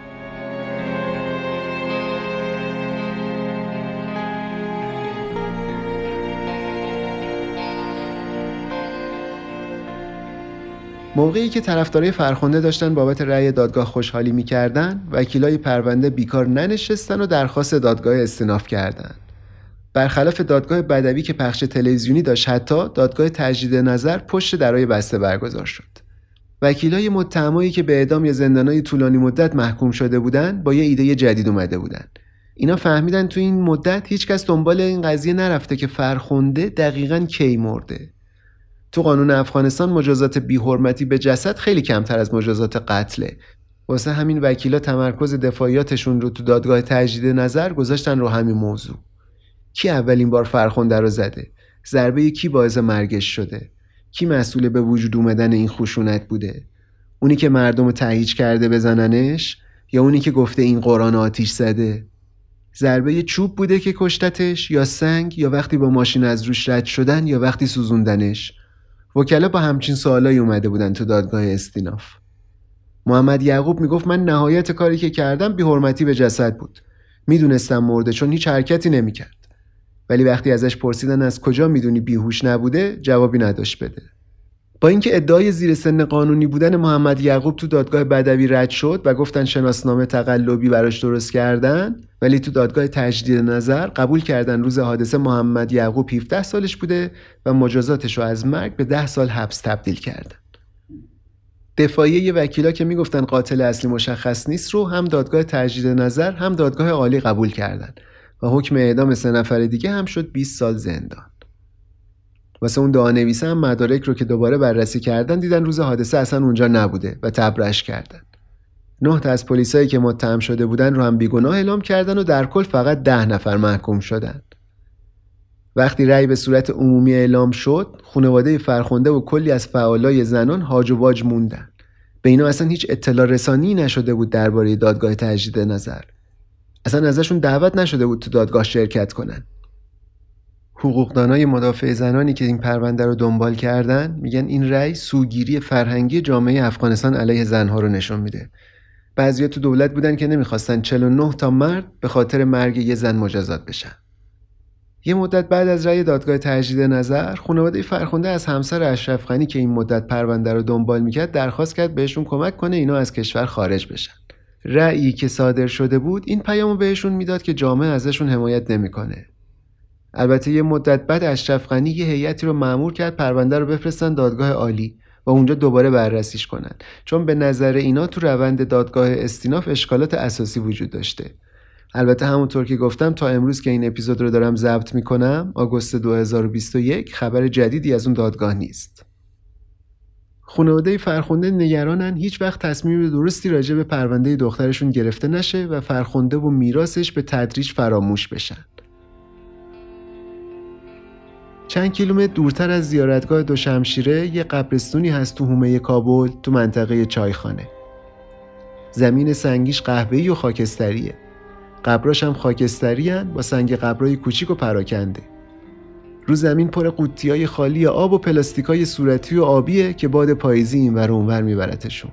موقعی که طرفدارای فرخنده داشتن بابت رأی دادگاه خوشحالی می‌کردن، وکیلای پرونده بیکار ننشستن و درخواست دادگاه استئناف کردن. برخلاف دادگاه بدوی که پخش تلویزیونی داشت، حتی دادگاه تجدید نظر پشت درای بسته برگزار شد. وکیلای متهمایی که به اعدام یا زندانای طولانی مدت محکوم شده بودن، با یه ایده جدید اومده بودن. اینا فهمیدن تو این مدت هیچ کس دنبال این قضیه نرفته که فرخنده دقیقاً کی مرده. تو قانون افغانستان مجازات بی‌حرمتی به جسد خیلی کمتر از مجازات قتله. واسه همین وکیلا تمرکز دفاعیاتشون رو تو دادگاه تجدید نظر گذاشتن رو همین موضوع. کی اولین بار فرخنده رو زده؟ ضربه کی باعث مرگش شده؟ کی مسئول به وجود اومدن این خشونت بوده؟ اونی که مردم تهییج کرده بزننش یا اونی که گفته این قرآن آتیش زده؟ ضربه چوب بوده که کشتتش یا سنگ یا وقتی با ماشین از روش رد شدن یا وقتی سوزوندنش؟ وکلا با همچین سوالایی اومده بودن تو دادگاه استیناف. محمد یعقوب میگفت من نهایت کاری که کردم بی‌حرمتی به جسد بود. میدونستم مرده چون هیچ حرکتی نمیکرد. ولی وقتی ازش پرسیدن از کجا میدونی بیهوش نبوده جوابی نداشت بده. با اینکه ادعای زیر سن قانونی بودن محمد یعقوب تو دادگاه بدوی رد شد و گفتن شناسنامه تقلبی براش درست کردن، ولی تو دادگاه تجدید نظر قبول کردن روز حادثه محمد یعقوب هفده سالش بوده و مجازاتش رو از مرگ به ده سال حبس تبدیل کردن. دفاعیه وکیلا که میگفتن قاتل اصلی مشخص نیست رو هم دادگاه تجدید نظر هم دادگاه عالی قبول کردن و حکم اعدام سه نفر دیگه هم شد بیست سال زندان. واسه اون دعانویسه هم مدارک رو که دوباره بررسی کردن دیدن روز حادثه اصلا اونجا نبوده و تبرئه‌اش کردن. نه تا از پلیسایی که متهم شده بودن رو هم بیگناه اعلام کردن و در کل فقط ده نفر محکوم شدن. وقتی رأی به صورت عمومی اعلام شد، خانواده فرخنده و کلی از فعالای زنان هاج و واج موندن. به اینا اصلا هیچ اطلاع رسانی نشده بود درباره دادگاه تجدید نظر. اصلا ازشون دعوت نشده بود تو دادگاه شرکت کنن. حقوقدانای مدافع زنانی که این پرونده رو دنبال کردن میگن این رأی سوگیری فرهنگی جامعه افغانستان علیه زنها رو نشون میده. بعضیا تو دولت بودن که نمیخواستن چهل و نه تا مرد به خاطر مرگ یه زن مجازات بشن. یه مدت بعد از رأی دادگاه تجدید نظر، خانواده فرخنده از همسر اشرف غنی که این مدت پرونده رو دنبال میکرد درخواست کرد بهشون کمک کنه اینا از کشور خارج بشن. رأیی که صادر شده بود این پیامو بهشون میداد که جامعه ازشون حمایت نمیکنه. البته یه مدت بعد اشرف غنی یه هیئتی رو مأمور کرد پرونده رو بفرستن دادگاه عالی و اونجا دوباره بررسیش کنن، چون به نظر اینا تو روند دادگاه استیناف اشکالات اساسی وجود داشته. البته همونطور که گفتم تا امروز که این اپیزود رو دارم ضبط میکنم، آگوست دو هزار و بیست و یک، خبر جدیدی از اون دادگاه نیست. خانواده فرخنده نگرانن هیچ وقت تصمیم درستی راجع به پرونده دخترشون گرفته نشه و فرخنده و میراثش به تدریج فراموش بشن. چند کیلومتر دورتر از زیارتگاه دوشمشیره یه قبرستونی هست تو حومه کابل تو منطقه چایخانه. زمین سنگیش قهوه‌ای و خاکستریه. قبراش هم خاکستری هن با سنگ قبرای کوچیک و پراکنده. رو زمین پر قوطیای خالی آب و پلاستیکای صورتی و آبیه که باد پاییزی اینور و اونور میبرتشون.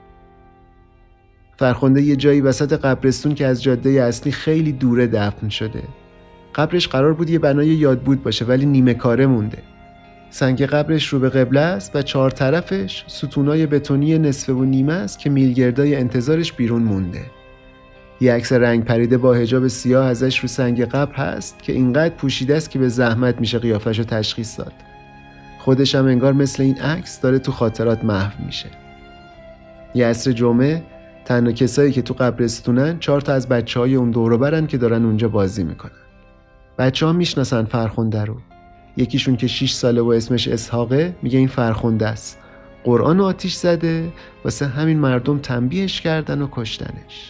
فرخنده یه جایی وسط قبرستون که از جاده اصلی خیلی دوره دفن شده. قبرش قرار بود یه بنای یادبود باشه ولی نیمه کاره مونده. سنگ قبرش رو به قبله است و چهار طرفش ستونای بتونی نصفه و نیمه است که میلگردای انتظارش بیرون مونده. یه عکس رنگ پریده با حجاب سیاه ازش رو سنگ قبر هست که اینقدر پوشیده است که به زحمت میشه قیافش رو تشخیص داد. خودش هم انگار مثل این عکس داره تو خاطرات محو میشه. یه عصر جمعه تنها کسایی که تو قبرستونن چهار تا از بچه‌های اون دور و برن که دارن اونجا بازی میکنن. بچه‌ها میشناسن فرخنده رو. یکیشون که شش ساله و اسمش اسحاقه میگه این فرخنده است. قرآن آتیش زده، واسه همین مردم تنبیهش کردن و کشتنش.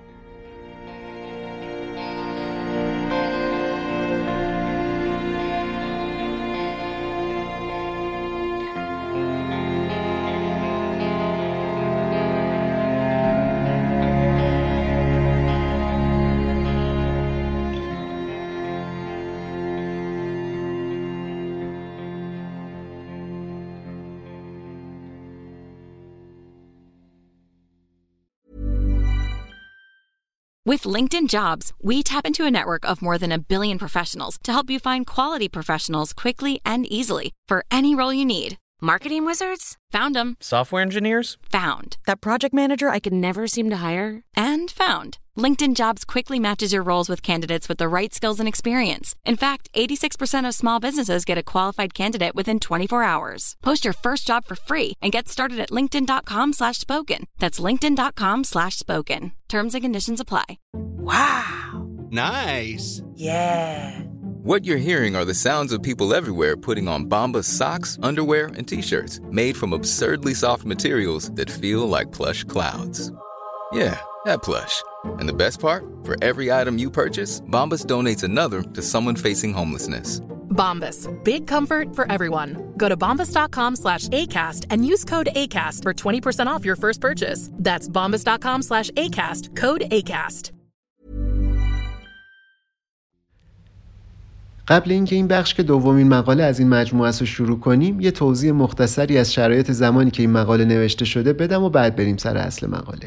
With LinkedIn Jobs, we tap into a network of more than a billion professionals to help you find quality professionals quickly and easily for any role you need. Marketing wizards? Found them. Software engineers? Found. That project manager I could never seem to hire? And found. LinkedIn Jobs quickly matches your roles with candidates with the right skills and experience. In fact, eighty-six percent of small businesses get a qualified candidate within twenty-four hours. Post your first job for free and get started at linkedin.com slash spoken. That's linkedin.com slash spoken. Terms and conditions apply. Wow. Nice. Yeah. What you're hearing are the sounds of people everywhere putting on Bombas socks, underwear, and T-shirts made from absurdly soft materials that feel like plush clouds. Yeah, that plush. And the best part? For every item you purchase, Bombas donates another to someone facing homelessness. Bombas. Big comfort for everyone. Go to bombas.com slash ACAST and use code ACAST for twenty percent off your first purchase. That's bombas.com slash ACAST. Code ACAST. قبل اینکه این بخش که دومین مقاله از این مجموعه رو شروع کنیم، یه توضیح مختصری از شرایط زمانی که این مقاله نوشته شده بدم و بعد بریم سر اصل مقاله.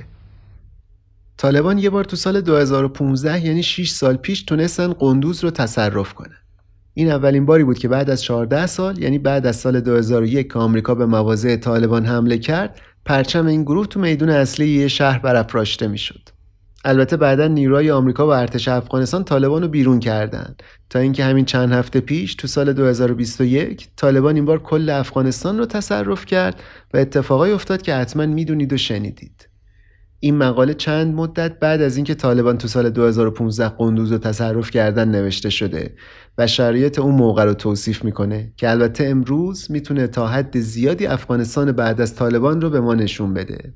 طالبان یه بار تو سال دو هزار و پانزده، یعنی شش سال پیش، تونستن قندوز رو تصرف کنن. این اولین باری بود که بعد از چهارده سال، یعنی بعد از سال دو هزار و یک که آمریکا به مواضع طالبان حمله کرد، پرچم این گروه تو میدون اصلی یه شهر برافراشته میشد. البته بعداً نیروهای آمریکا و ارتش افغانستان طالبان رو بیرون کردن، تا اینکه همین چند هفته پیش تو سال دو هزار و بیست و یک طالبان این بار کل افغانستان رو تصرف کرد و اتفاقای افتاد که حتما میدونید و شنیدید. این مقاله چند مدت بعد از اینکه طالبان تو سال دو هزار و پانزده قندوز رو تصرف کردن نوشته شده و شرایط اون موقع رو توصیف میکنه که البته امروز میتونه تا حد زیادی افغانستان بعد از طالبان رو به ما نشون بده.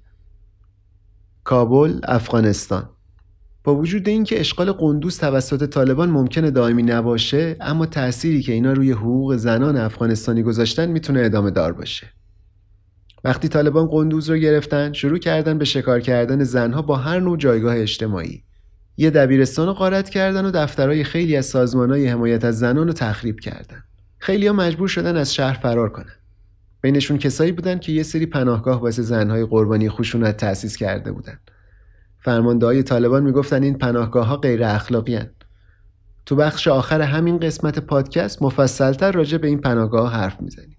کابل، افغانستان. با وجود اینکه اشغال قندوز توسط طالبان ممکنه دائمی نباشه، اما تأثیری که اینا روی حقوق زنان افغانستانی گذاشتن میتونه ادامه دار باشه. وقتی طالبان قندوز رو گرفتن، شروع کردن به شکار کردن زنها با هر نوع جایگاه اجتماعی. یه دبیرستان رو غارت کردن و دفترهای خیلی از سازمانهای حمایت از زنان رو تخریب کردن. خیلی‌ها مجبور شدن از شهر فرار کنن. بینشون کسایی بودن که یه سری پناهگاه واسه زنهای قربانی خشونت تأسیس کرده بودن. فرمانده‌های طالبان میگفتن این پناهگاه‌ها غیر اخلاقی هستند. تو بخش آخر همین قسمت پادکست مفصل‌تر راجع به این پناهگاه‌ها حرف میزنیم.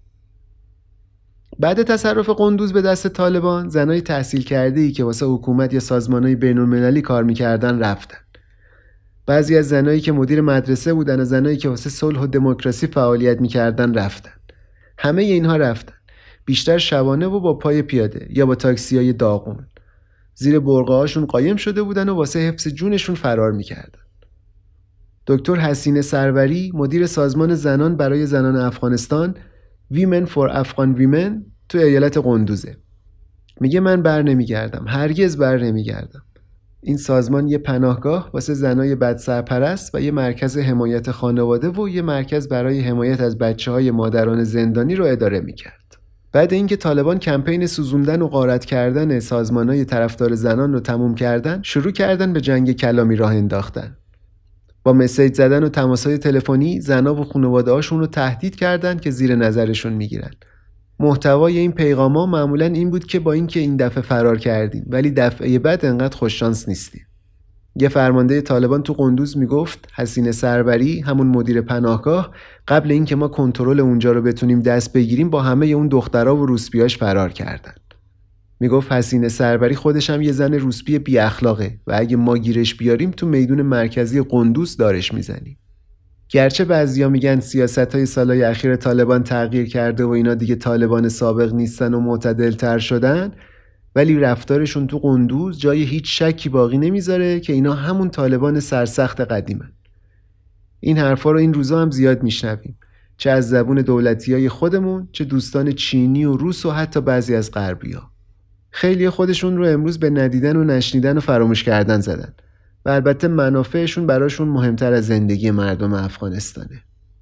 بعد تصرف قندوز به دست طالبان، زنای تحصیل کرده‌ای که واسه حکومت یا سازمان‌های بین‌المللی کار می‌کردن رفتن. بعضی از زنایی که مدیر مدرسه بودن و زنایی که واسه صلح و دموکراسی فعالیت می‌کردن رفتن. همه اینها رفتن. بیشتر شبانه و با پای پیاده یا با تاکسی‌های داغون. زیر برقه‌هاشون قایم شده بودن و واسه حفظ جونشون فرار می‌کردن. دکتر حسینه سروری، مدیر سازمان زنان برای زنان افغانستان، Women for Afghan Women، تو ایالت قندوزه. میگه من بر نمیگردم، هرگز بر نمیگردم. این سازمان یه پناهگاه واسه زنای بد سرپرست و یه مرکز حمایت خانواده و یه مرکز برای حمایت از بچه‌های مادران زندانی رو اداره میکرد. بعد اینکه طالبان کمپین سوزوندن و غارت کردن سازمان‌های طرفدار زنان رو تموم کردن، شروع کردن به جنگ کلامی راه انداختن. با مسیج زدن و تماس‌های تلفنی زن‌ها و خانواده‌هاشون رو تهدید کردند که زیر نظرشون میگیرن. محتوای این پیغام‌ها معمولاً این بود که با اینکه این دفعه فرار کردیم، ولی دفعه بعد انقدر خوش شانس نیستیم. یه فرمانده طالبان تو قندوز میگفت حسینه سروری، همون مدیر پناهگاه، قبل اینکه ما کنترل اونجا رو بتونیم دست بگیریم با همه اون دخترها و روسپیاش فرار کردن. میگفت حسینه سروری خودش هم یه زن روسپی بی اخلاقه و اگه ما گیرش بیاریم تو میدون مرکزی قندوز دارش میزنیم. گرچه بعضیا میگن سیاست‌های سالهای اخیر طالبان تغییر کرده و اینا دیگه طالبان سابق نیستن و معتدل‌تر شدن، ولی رفتارشون تو قندوز جای هیچ شکی باقی نمیذاره که اینا همون طالبان سرسخت قدیمن. این حرفا رو این روزا هم زیاد میشنویم، چه از زبون دولتیای خودمون، چه دوستان چینی و روس و حتی بعضی از غربی‌ها. خیلی خودشون رو امروز به ندیدن و نشنیدن و فراموش کردن زدن و البته منافعشون براشون مهمتر از زندگی مردم افغانستانه.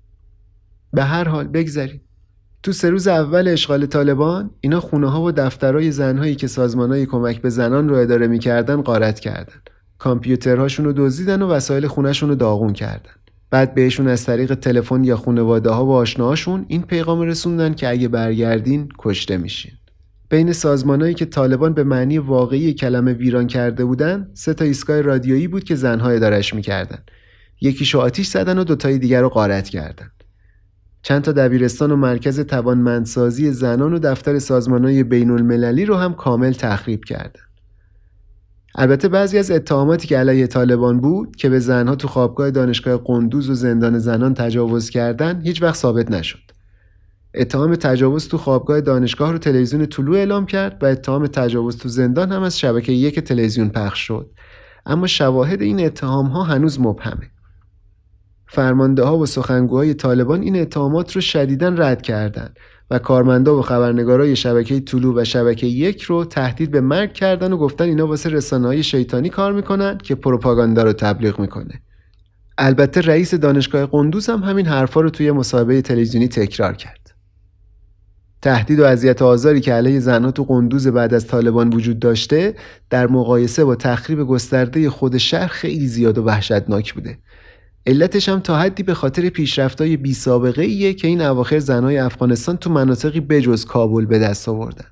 به هر حال بگذاریم. تو سه روز اول اشغال طالبان، اینا خونه‌ها و دفترهای زن‌هایی که سازمان‌های کمک به زنان رو اداره می‌کردن غارت کردن. کامپیوترهاشون رو دزدیدن و وسایل خونه‌شون رو داغون کردن. بعد بهشون از طریق تلفن یا خانواده‌ها و آشناهاشون این پیغام رسوندن که اگه برگردین کشته میشین. بین سازمانایی که طالبان به معنی واقعی کلمه ویران کرده بودن، سه تا ایستگاه رادیویی بود که زن‌ها ادارهش می‌کردن. یکیشو آتیش زدن و دوتای دیگر رو غارت کردن. چند تا دبیرستان و مرکز توانمندسازی زنان و دفتر سازمان‌های بین‌المللی رو هم کامل تخریب کردن. البته بعضی از اتهاماتی که علیه طالبان بود که به زنها تو خوابگاه دانشگاه قندوز و زندان زنان تجاوز کردن، هیچ وقت ثابت نشد. اتهام تجاوز تو خوابگاه دانشگاه رو تلویزیون طلوع اعلام کرد و اتهام تجاوز تو زندان هم از شبکه یک تلویزیون پخش شد. اما شواهد این اتهام‌ها هنوز مبهمه. فرمانده‌ها و سخنگوهای طالبان این اتهامات رو شدیداً رد کردند و کارمندا و خبرنگارای شبکه طلوع و شبکه یک رو تهدید به مرگ کردن و گفتن اینا واسه رسانه‌های شیطانی کار میکنن که پروپاگاندا رو تبلیغ میکنه. البته رئیس دانشگاه قندوز هم همین حرفا رو توی مصاحبه تلویزیونی تکرار کرد. تهدید و اذیت و آزاری که علیه زنها تو قندوز بعد از طالبان وجود داشته در مقایسه با تخریب گسترده خود شهر خیلی زیاد و وحشتناک بوده. علتش هم تا حدی به خاطر پیشرفت‌های بی سابقه ایه که این اواخر زنهای افغانستان تو مناطقی بجز کابل به دست آوردن.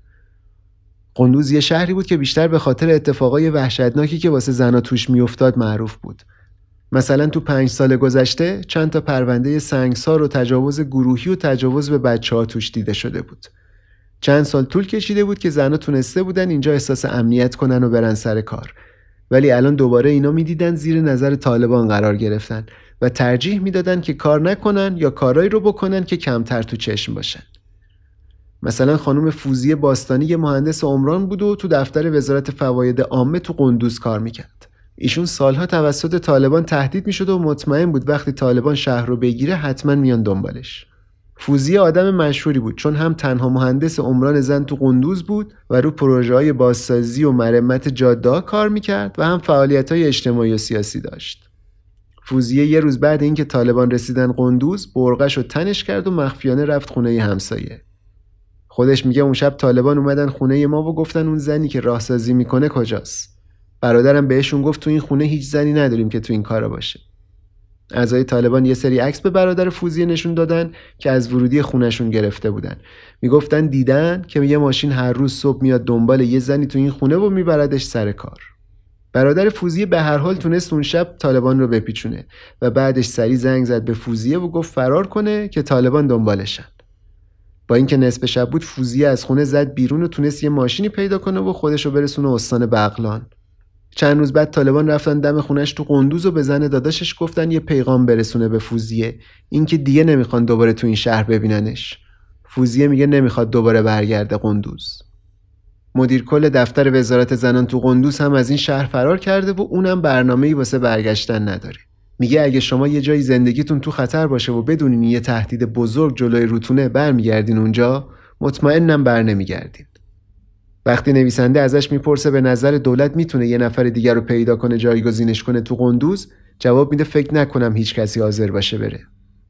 قندوز یه شهری بود که بیشتر به خاطر اتفاقای وحشتناکی که واسه زنها توش میافتاد معروف بود. مثلا تو پنج سال گذشته چند تا پرونده سنگسار و تجاوز گروهی و تجاوز به بچه‌ها توش دیده شده بود. چند سال طول کشیده بود که زنها تونسته بودن اینجا احساس امنیت کنن و برن سر کار. ولی الان دوباره اینا میدیدن زیر نظر طالبان قرار گرفتن و ترجیح میدادن که کار نکنن یا کارایی رو بکنن که کمتر تو چشم باشن. مثلا خانم فوزیه باستانی یه مهندس عمران بود و تو دفتر وزارت فواید عامه تو قندوز کار میکرد. ایشون سالها توسط طالبان تهدید میشد و مطمئن بود وقتی طالبان شهر رو بگیره حتما میان دنبالش. فوزیه آدم مشهوری بود چون هم تنها مهندس عمران زن تو قندوز بود و رو پروژه‌های بازسازی و مرمت جاده‌ها کار میکرد و هم فعالیت‌های اجتماعی و سیاسی داشت. فوزیه یه روز بعد اینکه طالبان رسیدن قندوز برقش رو تنش کرد و مخفیانه رفت خونه همسایه. خودش میگه اون شب طالبان اومدن خونه ما و گفتن اون زنی که راهسازی میکنه کجاست. برادرم بهشون گفت تو این خونه هیچ زنی نداریم که تو این کارا باشه. اعضای طالبان یه سری عکس به برادر فوزیه نشون دادن که از ورودی خونهشون گرفته بودن. میگفتن دیدن که یه ماشین هر روز صبح میاد دنبال یه زنی تو این خونه و میبردش سر کار. برادر فوزیه به هر حال تونست اون شب طالبان رو بپیچونه و بعدش سری زنگ زد به فوزیه و گفت فرار کنه که طالبان دنبالشن. با اینکه نصف شب بود فوزیه از خونه زد بیرون و تونست یه ماشینی پیدا کنه و خودش رو برسونه استان بغلان. چند روز بعد طالبان رفتن دم خونش تو قندوز و به زن داداشش گفتن یه پیغام برسونه به فوزیه، اینکه دیگه نمیخوان دوباره تو این شهر ببیننش. فوزیه میگه نمیخواد دوباره برگرده قندوز. مدیر کل دفتر وزارت زنان تو قندوز هم از این شهر فرار کرده و اونم برنامه‌ای واسه برگشتن نداره. میگه اگه شما یه جایی زندگیتون تو خطر باشه و بدونین یه تهدید بزرگ جلوی روتونه برمیگردین اونجا، مطمئنم بر نمیگردین. وقتی نویسنده ازش میپرسه به نظر دولت میتونه یه نفر دیگر رو پیدا کنه جایگزینش کنه تو قندوز، جواب میده فکر نکنم هیچ کسی حاضر باشه بره.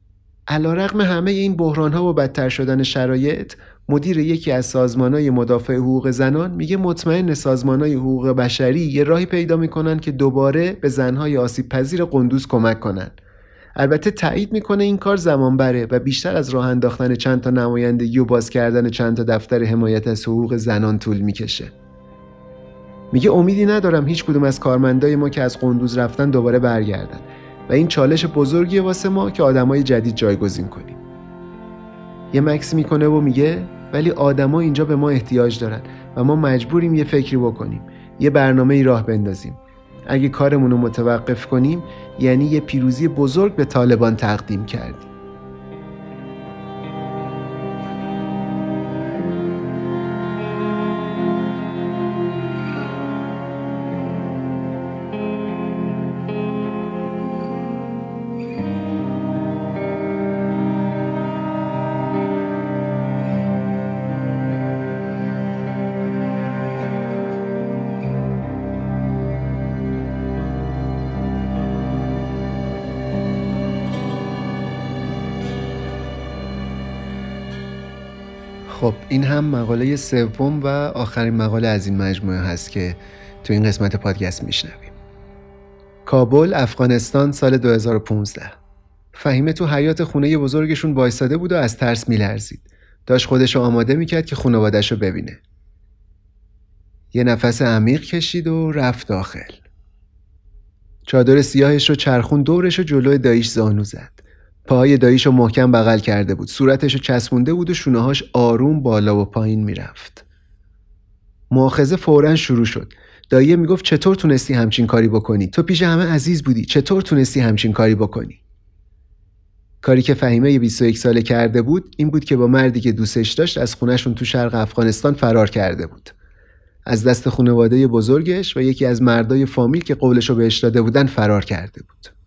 علیرغم همه این بحران‌ها و بدتر شدن شرایط، مدیر یکی از سازمان‌های مدافع حقوق زنان میگه مطمئن سازمان‌های حقوق بشری یه راهی پیدا میکنن که دوباره به زن‌های آسیب پذیر قندوز کمک کنن. البته تایید میکنه این کار زمان بره و بیشتر از راه انداختن چند تا نمایندگی و باز کردن چند تا دفتر حمایت از حقوق زنان طول میکشه. میگه امیدی ندارم هیچ کدوم از کارمندای ما که از قندوز رفتن دوباره برگردن و این چالش بزرگیه واسه ما که آدمای جدید جایگزین کنیم. یه مکس میکنه و میگه ولی آدما اینجا به ما احتیاج دارن و ما مجبوریم یه فکری بکنیم، یه برنامه‌ای راه بندازیم. اگه کارمون رو متوقف کنیم یعنی یه پیروزی بزرگ به طالبان تقدیم کردیم. خب این هم مقاله سوم و آخرین مقاله از این مجموعه هست که تو این قسمت پادکست میشنویم. کابل، افغانستان، سال دو هزار و پانزده. فهیمه تو حیاط خونه بزرگشون وایساده بود و از ترس میلرزید. داشت خودشو آماده میکرد که خانواده‌شو ببینه. یه نفس عمیق کشید و رفت داخل. چادر سیاهش رو چرخون دورش و جلوی داییش زانو زد. پاهای داییشو محکم بغل کرده بود. صورتشو چسبونده بود و شونه‌هاش آروم بالا و پایین میرفت. مؤاخذه فوراً شروع شد. دایی میگفت چطور تونستی همچین کاری بکنی؟ تو پیش همه عزیز بودی. چطور تونستی همچین کاری بکنی؟ کاری که فهیمه بیست و یک ساله کرده بود این بود که با مردی که دوستش داشت از خونه‌شون تو شرق افغانستان فرار کرده بود. از دست خانواده بزرگش و یکی از مردای فامیل که قولشو بهش داده بودن فرار کرده بود.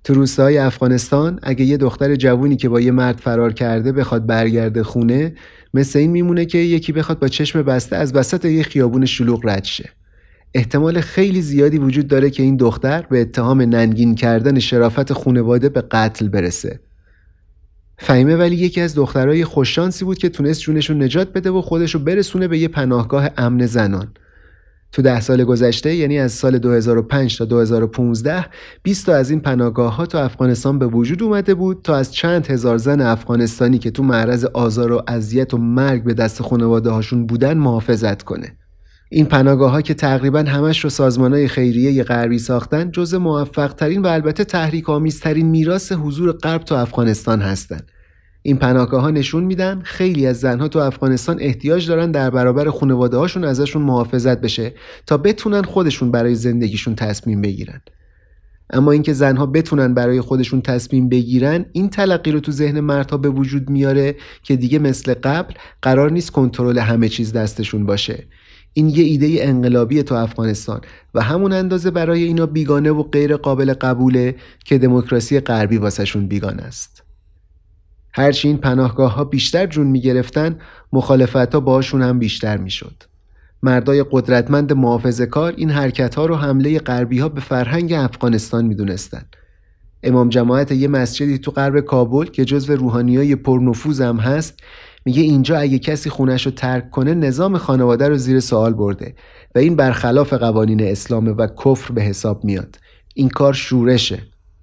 تو روستاهای افغانستان اگه یه دختر جوونی که با یه مرد فرار کرده بخواد برگرده خونه، مثل این میمونه که یکی بخواد با چشم بسته از وسط یه خیابون شلوغ رد شه. احتمال خیلی زیادی وجود داره که این دختر به اتهام ننگین کردن شرافت خانواده به قتل برسه. فهیمه ولی یکی از دخترای خوششانسی بود که تونست جونشو نجات بده و خودشو برسونه به یه پناهگاه امن زنان. تو ده سال گذشته، یعنی از سال دو هزار و پنج تا دو هزار و پانزده، بیست تا از این پناهگاه‌ها تو افغانستان به وجود اومده بود تا از چند هزار زن افغانستانی که تو معرض آزار و اذیت و مرگ به دست خانواده‌هاشون بودن محافظت کنه. این پناهگاه‌ها که تقریباً همش رو سازمان‌های خیریه غربی ساختن، جزو موفق‌ترین و البته تحریک‌آمیزترین میراث حضور غرب تو افغانستان هستن. این پناهگاه‌ها نشون میدن خیلی از زنها تو افغانستان احتیاج دارن در برابر خانواده‌هاشون ازشون محافظت بشه تا بتونن خودشون برای زندگیشون تصمیم بگیرن. اما اینکه زنها بتونن برای خودشون تصمیم بگیرن، این تلقی رو تو ذهن مردها به وجود میاره که دیگه مثل قبل قرار نیست کنترل همه چیز دستشون باشه. این یه ایده انقلابی تو افغانستان و همون اندازه برای اینا بیگانه و غیر قابل قبوله که دموکراسی غربی واسهشون بیگانه است. هرچی این پناهگاه‌ها بیشتر جون می‌گرفتن، مخالفت‌ها باهاشون هم بیشتر می‌شد. مردای قدرتمند محافظه‌کار این حرکت‌ها رو حمله غربی‌ها به فرهنگ افغانستان می‌دونستن. امام جماعت یه مسجدی تو غرب کابل که جزو روحانیای پرنفوذ هم هست، میگه اینجا اگه کسی خونه‌شو ترک کنه نظام خانواده رو زیر سوال برده و این برخلاف قوانین اسلام و کفر به حساب میاد. این کار شورشه.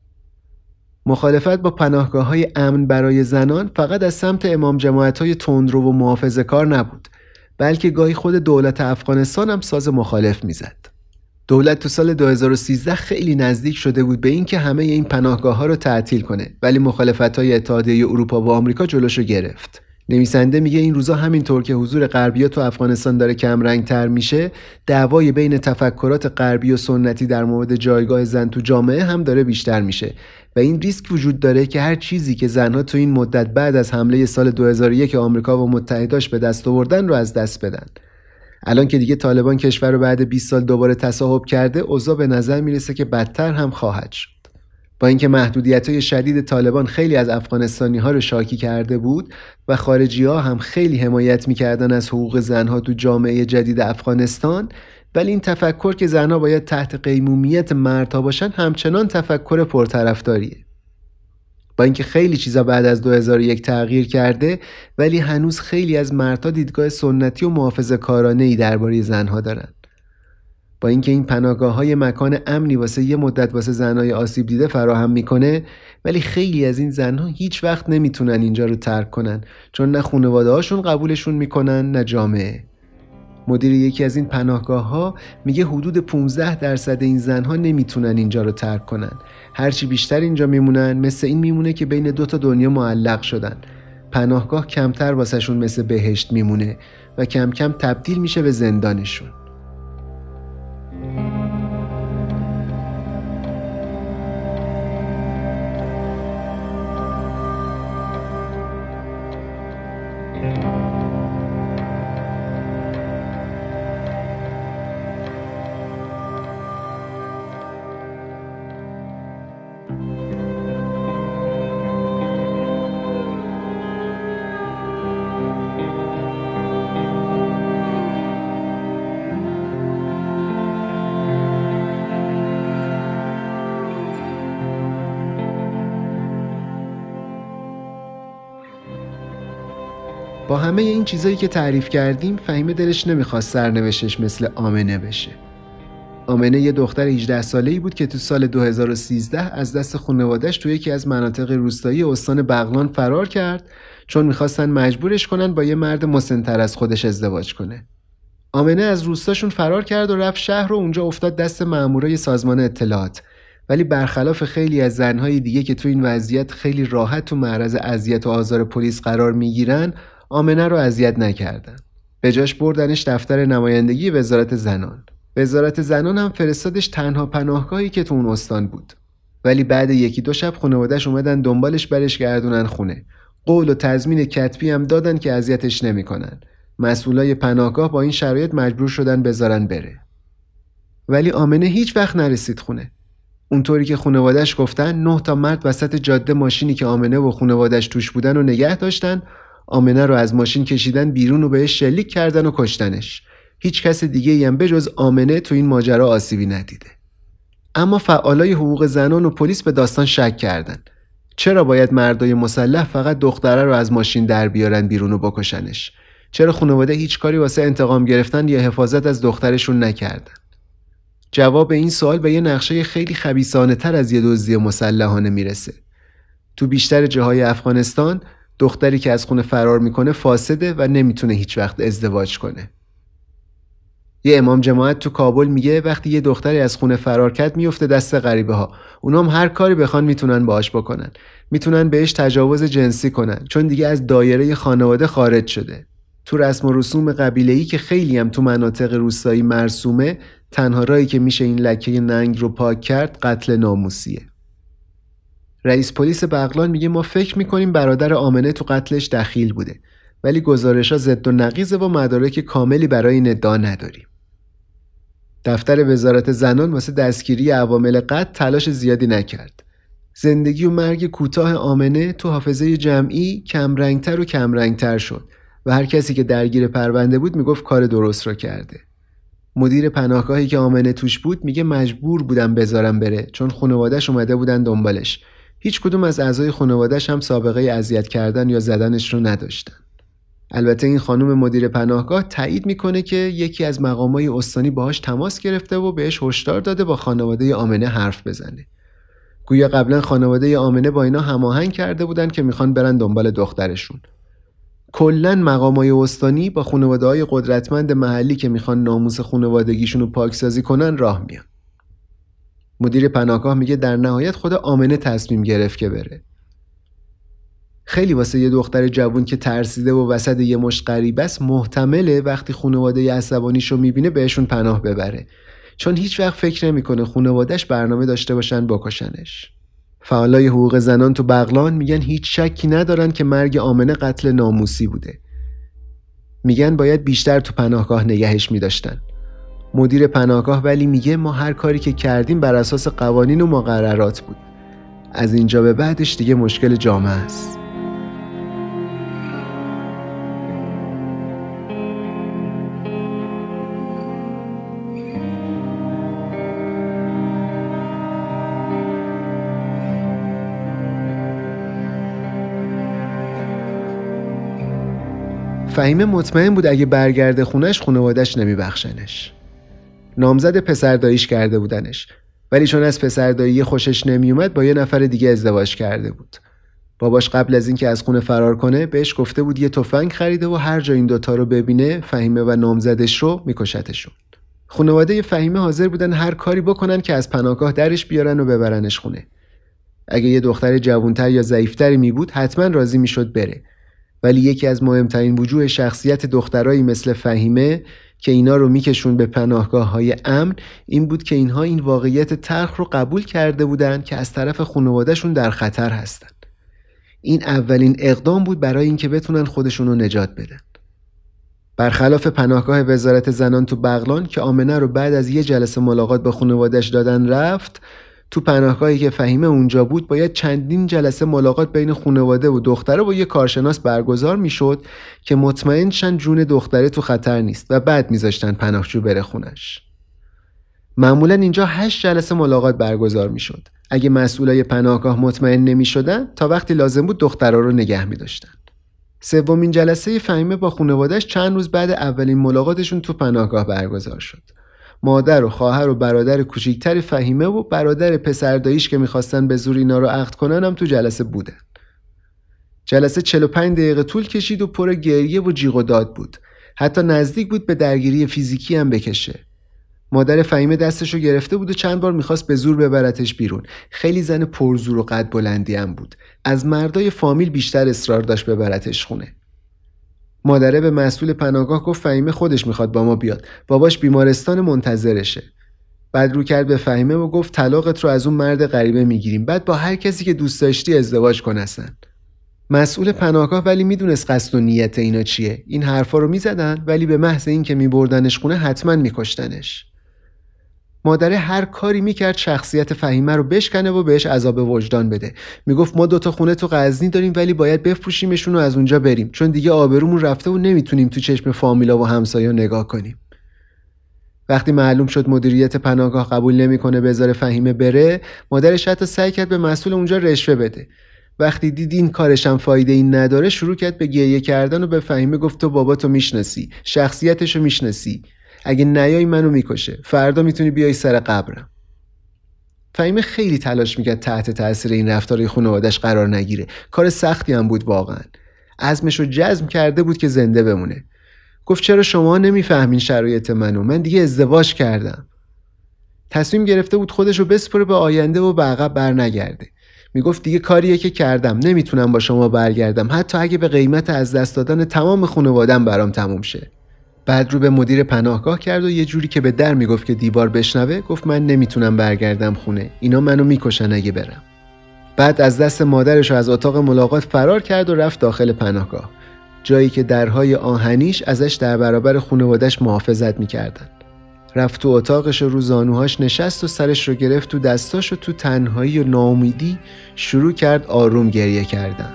مخالفت با پناهگاه‌های امن برای زنان فقط از سمت امام جماعت‌های تندرو و محافظه‌کار نبود، بلکه گاهی خود دولت افغانستان هم ساز مخالف میزد. دولت تو سال دو هزار و سیزده خیلی نزدیک شده بود به این که همه این پناهگاه‌ها رو تعطیل کنه، ولی مخالفت‌های اتحادیه اروپا و آمریکا جلوشو گرفت. نویسنده میگه این روزا همینطور که حضور غربی‌ها تو افغانستان داره کم رنگ‌تر میشه، دعوای بین تفکرات غربی و سنتی در مورد جایگاه زن تو جامعه هم داره بیشتر میشه و این ریسک وجود داره که هر چیزی که زنها تو این مدت بعد از حمله سال دو هزار و یک آمریکا و متحداش به دست آوردن رو از دست بدن. الان که دیگه طالبان کشور رو بعد بیست سال دوباره تصاحب کرده، اوضاع به نظر میرسه که بدتر هم خواهد شد. با اینکه محدودیت‌های شدید طالبان خیلی از افغانستانی‌ها رو شاکی کرده بود و خارجی‌ها هم خیلی حمایت می‌کردن از حقوق زن‌ها تو جامعه جدید افغانستان، ولی این تفکر که زن‌ها باید تحت قیمومیت مردها باشن همچنان تفکر پرطرفداریه. با اینکه خیلی چیزا بعد از دو هزار و یک تغییر کرده، ولی هنوز خیلی از مردها دیدگاه سنتی و محافظه‌کارانه‌ای درباره زن‌ها دارن. با اینکه این پناهگاه‌های مکان امنی واسه یه مدت واسه زنای آسیب دیده فراهم میکنه، ولی خیلی از این زنها هیچ وقت نمیتونن اینجا رو ترک کنن، چون نه خانواده‌هاشون قبولشون میکنن نه جامعه. مدیر یکی از این پناهگاه‌ها میگه حدود پانزده درصد این زنها نمیتونن اینجا رو ترک کنن. هرچی بیشتر اینجا میمونن، مثل این میمونه که بین دو تا دنیا معلق شدن. پناهگاه کمتر واسهشون مثل بهشت میمونه و کم کم تبدیل میشه به زندانشون. با همه این چیزایی که تعریف کردیم، فهیمه دلش نمیخواست سرنوشتش مثل آمنه بشه. آمنه یه دختر هجده ساله‌ای بود که تو سال دو هزار و سیزده از دست خانواده‌اش تو یکی از مناطق روستایی استان بغلان فرار کرد، چون میخواستن مجبورش کنن با یه مرد مسن‌تر از خودش ازدواج کنه. آمنه از روستاشون فرار کرد و رفت شهر و اونجا افتاد دست مامورای سازمان اطلاعات. ولی برخلاف خیلی از زنهای دیگه که تو این وضعیت خیلی راحت تو معرض اذیت و آزار پلیس قرار میگیرن، آمنه رو اذیت نکردن. به جاش بردنش دفتر نمایندگی وزارت زنان. وزارت زنان هم فرستادش تنها پناهگاهی که تو اون استان بود. ولی بعد یکی دو شب خانواده‌اش اومدن دنبالش برش گردونن خونه. قول و تضمین کتبی هم دادن که اذیتش نمی‌کنن. مسئولای پناهگاه با این شرایط مجبور شدن بذارن بره. ولی آمنه هیچ وقت نرسید خونه. اونطوری که خانواده‌اش گفتن نه تا مرد وسط جاده ماشینی که آمنه و خانواده‌اش توش بودن رو نگه داشتن، آمنه رو از ماشین کشیدن بیرون و بهش شلیک کردن و کشتنش. هیچ کس دیگه‌ای هم بجز آمنه تو این ماجرا آسیبی ندیده. اما فعالای حقوق زنان و پلیس به داستان شک کردن. چرا باید مردای مسلح فقط دختره رو از ماشین در بیارن بیرون و بکشنش؟ چرا خانواده هیچ کاری واسه انتقام گرفتن یا حفاظت از دخترشون نکردن؟ جواب این سوال به یه نقشه خیلی خبیثانه تر از یه دزدی مسلحانه میرسه. تو بیشتر جاهای افغانستان دختری که از خونه فرار میکنه فاسده و نمیتونه هیچ وقت ازدواج کنه. یه امام جماعت تو کابل میگه وقتی یه دختری از خونه فرار کرد میفته دست غریبه ها. اونام هر کاری بخوان میتونن باهاش بکنن. میتونن بهش تجاوز جنسی کنن چون دیگه از دایره خانواده خارج شده. تو رسم و رسوم قبیله‌ای که خیلی هم تو مناطق روستایی مرسومه، تنها راهی که میشه این لکه ننگ رو پاک کرد قتل ناموسیه. رئیس پلیس بغلان میگه ما فکر میکنیم برادر آمنه تو قتلش دخیل بوده، ولی گزارش‌ها ضد و نقیضه و مدارک کاملی برای این ادعا نداریم. دفتر وزارت زنان واسه دستگیری عوامل قتل تلاش زیادی نکرد. زندگی و مرگ کوتاه آمنه تو حافظه جمعی کمرنگتر و کمرنگتر شد و هر کسی که درگیر پرونده بود میگفت کار درست رو کرده. مدیر پناهگاهی که آمنه توش بود میگه مجبور بودن بذارن بره چون خانواده‌اش اومده بودن دنبالش. هیچ کدوم از اعضای خانواده‌اش هم سابقه اذیت کردن یا زدنش رو نداشتن. البته این خانم مدیر پناهگاه تایید میکنه که یکی از مقامای استانی باهاش تماس گرفته و بهش هشدار داده با خانواده آمنه حرف بزنه. گویا قبلا خانواده آمنه با اینا هماهنگ کرده بودن که میخوان برن دنبال دخترشون. کلاً مقامای استانی با خانواده‌های قدرتمند محلی که میخوان ناموس خانوادگیشون رو پاکسازی کنن راه میان. مدیر پناهگاه میگه در نهایت خود آمنه تصمیم گرفت که بره. خیلی واسه یه دختر جوون که ترسیده و وسط یه مشت غریبه است محتمله وقتی خانواده عصبانیشو میبینه بهشون پناه ببره، چون هیچ وقت فکر نمیکنه خانواده‌اش برنامه داشته باشن بکشنش. فعالای حقوق زنان تو بغلان میگن هیچ شکی ندارن که مرگ آمنه قتل ناموسی بوده. میگن باید بیشتر تو پناهگاه نگهش میداشتن. مدیر پناهگاه ولی میگه ما هر کاری که کردیم بر اساس قوانین و مقررات بود. از اینجا به بعدش دیگه مشکل جامعه است. فهیمه مطمئن بود اگه برگرده خونش خانواده‌اش نمیبخشنش. نامزد پسرداییش کرده بودنش، ولی چون از پسردایی خوشش نمیومد با یه نفر دیگه ازدواج کرده بود. باباش قبل از اینکه از خونه فرار کنه بهش گفته بود یه تفنگ خریده و هر جا این دوتا رو ببینه فهیمه و نامزدش رو میکشتشون. خانواده فهیمه حاضر بودن هر کاری بکنن که از پناهگاه درش بیارن و ببرنش خونه. اگه یه دختر جوانتر یا ضعیفتری می بود حتما راضی میشد بره. ولی یکی از مهمترین وجوه شخصیت دخترایی مثل فهیمه که اینا رو میکشون به پناهگاه‌های امن این بود که اینها این واقعیت تلخ رو قبول کرده بودن که از طرف خانواده‌شون در خطر هستن. این اولین اقدام بود برای اینکه بتونن خودشون رو نجات بدن. برخلاف پناهگاه وزارت زنان تو بغلان که آمنه رو بعد از یه جلسه ملاقات با خانواده‌اش دادن رفت، تو پناهگاهی که فهیمه اونجا بود باید چندین جلسه ملاقات بین خانواده و دختره و یه کارشناس برگزار میشد که مطمئن شن جون دختره تو خطر نیست و بعد میذاشتن پناهجو بره خونش. معمولا اینجا هشت جلسه ملاقات برگزار میشد. اگه مسئولای پناهگاه مطمئن نمیشدن تا وقتی لازم بود دختره رو نگه میداشتن. سومین جلسه فهیمه با خانواده‌اش چند روز بعد اولین ملاقاتشون تو پناهگاه برگزار شد. مادر و خواهر و برادر کوچیکتر فهیمه و برادر پسرداییش که میخواستن به زور اینا رو عقد کنن هم تو جلسه بودن. جلسه چهل و پنج دقیقه طول کشید و پر گریه و جیغ و داد بود. حتی نزدیک بود به درگیری فیزیکی هم بکشه. مادر فهیمه دستشو گرفته بود و چند بار میخواست به زور ببرتش بیرون. خیلی زن پرزور و قد بلندی هم بود. از مردای فامیل بیشتر اصرار داشت ببرتش خونه. مادره به مسئول پناهگاه گفت فهیمه خودش میخواد با ما بیاد. باباش بیمارستان منتظرشه. بعد رو کرد به فهیمه و گفت طلاقت رو از اون مرد غریبه میگیریم. بعد با هر کسی که دوست داشتی ازدواج کن اصلا. مسئول پناهگاه ولی میدونست قصد و نیت اینا چیه. این حرفا رو میزدن ولی به محض این که میبردنش خونه حتما میکشتنش. مادره هر کاری میکرد شخصیت فهیمه رو بشکنه و بهش عذاب وجدان بده. میگفت ما دوتا خونه تو غزنی داریم ولی باید بفروشیمشون و از اونجا بریم، چون دیگه آبرومون رفته و نمیتونیم تو چشم فامیلا و همسایا نگاه کنیم. وقتی معلوم شد مدیریت پناهگاه قبول نمیکنه بذاره فهیمه بره، مادرش حتی سعی کرد به مسئول اونجا رشوه بده. وقتی دید این کارش هم فایده این نداره، شروع کرد به گریه کردن و به فهیمه گفت تو باباتو میشناسی، شخصیتشو میشناسی، اگه نیای منو میکشه، فردا میتونی بیای سر قبرم. فهیمه خیلی تلاش میکرد تحت تاثیر این رفتارهای خانواده‌اش قرار نگیره. کار سختی هم بود واقعا. عزمشو جزم کرده بود که زنده بمونه. گفت چرا شما نمیفهمین شرایط منو؟ من دیگه ازدواج کردم. تصمیم گرفته بود خودشو بسپره به آینده و به عقب برنگرده. میگفت دیگه کاریه که کردم، نمیتونم با شما برگردم، حتی اگه به قیمت از دست دادن تمام خانواده‌ام برام تموم شه. بعد رو به مدیر پناهگاه کرد و یه جوری که به در میگفت که دیوار بشنوه گفت من نمیتونم برگردم خونه، اینا منو میکشن اگه برم. بعد از دست مادرش از اتاق ملاقات فرار کرد و رفت داخل پناهگاه، جایی که درهای آهنیش ازش در برابر خانواده‌اش محافظت میکردن. رفت تو اتاقش و رو زانوهاش نشست و سرش رو گرفت تو دستاش و تو تنهایی و ناامیدی شروع کرد آروم گریه کردن.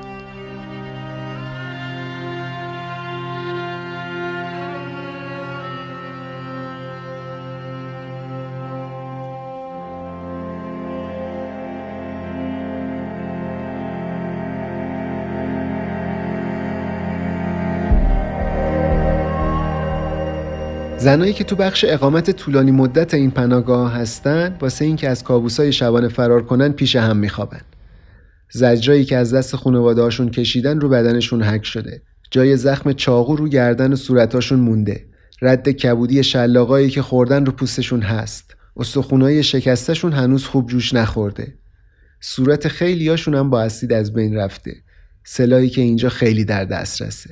زنایی که تو بخش اقامت طولانی مدت این پناهگاه هستن واسه این که از کابوسای شبانه فرار کنن پیش هم میخوابن. زجرایی که از دست خانواده‌هاشون کشیدن رو بدنشون حک شده. جای زخم چاقو رو گردن و صورتاشون مونده. رد کبودی شلاقایی که خوردن رو پوستشون هست. استخونای شکستشون هنوز خوب جوش نخورده. صورت خیلیاشون هم با اسید از بین رفته. سلاحی که اینجا خیلی در دسترسه.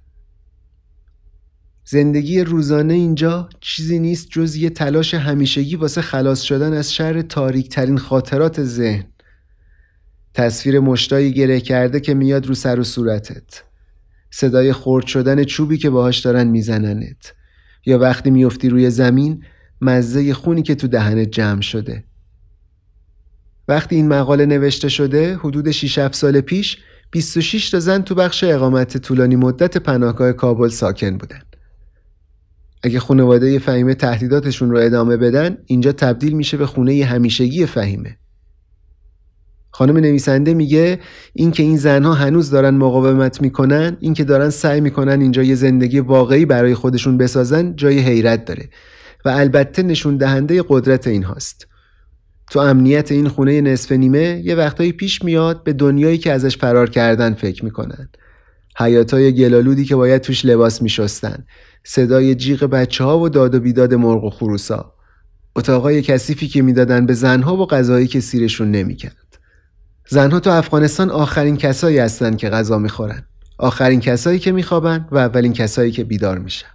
زندگی روزانه اینجا چیزی نیست جز یه تلاش همیشگی واسه خلاص شدن از شر تاریک ترین خاطرات ذهن. تصویر مشتایی گره کرده که میاد رو سر و صورتت. صدای خرد شدن چوبی که باهاش دارن میزننت. یا وقتی میافتی روی زمین مزه خونی که تو دهنت جمع شده. وقتی این مقاله نوشته شده حدود شش هفت سال پیش بیست و شش تا زن تو بخش اقامت طولانی مدت پناهگاه کابل ساکن بودن. اگه خانواده فهیمه تهدیداتشون رو ادامه بدن، اینجا تبدیل میشه به خونه همیشگی فهیمه. خانم نویسنده میگه این که این زنها هنوز دارن مقاومت میکنن، این که دارن سعی میکنن اینجا یه زندگی واقعی برای خودشون بسازن، جای حیرت داره و البته نشون دهنده قدرت این هاست. تو امنیت این خونه نصف نیمه یه وقتایی پیش میاد به دنیایی که ازش فرار کردن فکر میکنن. حیاطای گلالودی که باید توش لباس میشستن، صدای جیغ بچه ها و داد و بیداد مرغ و خروسا، اتاقای کثیفی که میدادن به زنها و غذایی که سیرشون نمیکرد. زنها تو افغانستان آخرین کسایی هستن که غذا میخورن، آخرین کسایی که میخوابن و اولین کسایی که بیدار میشن.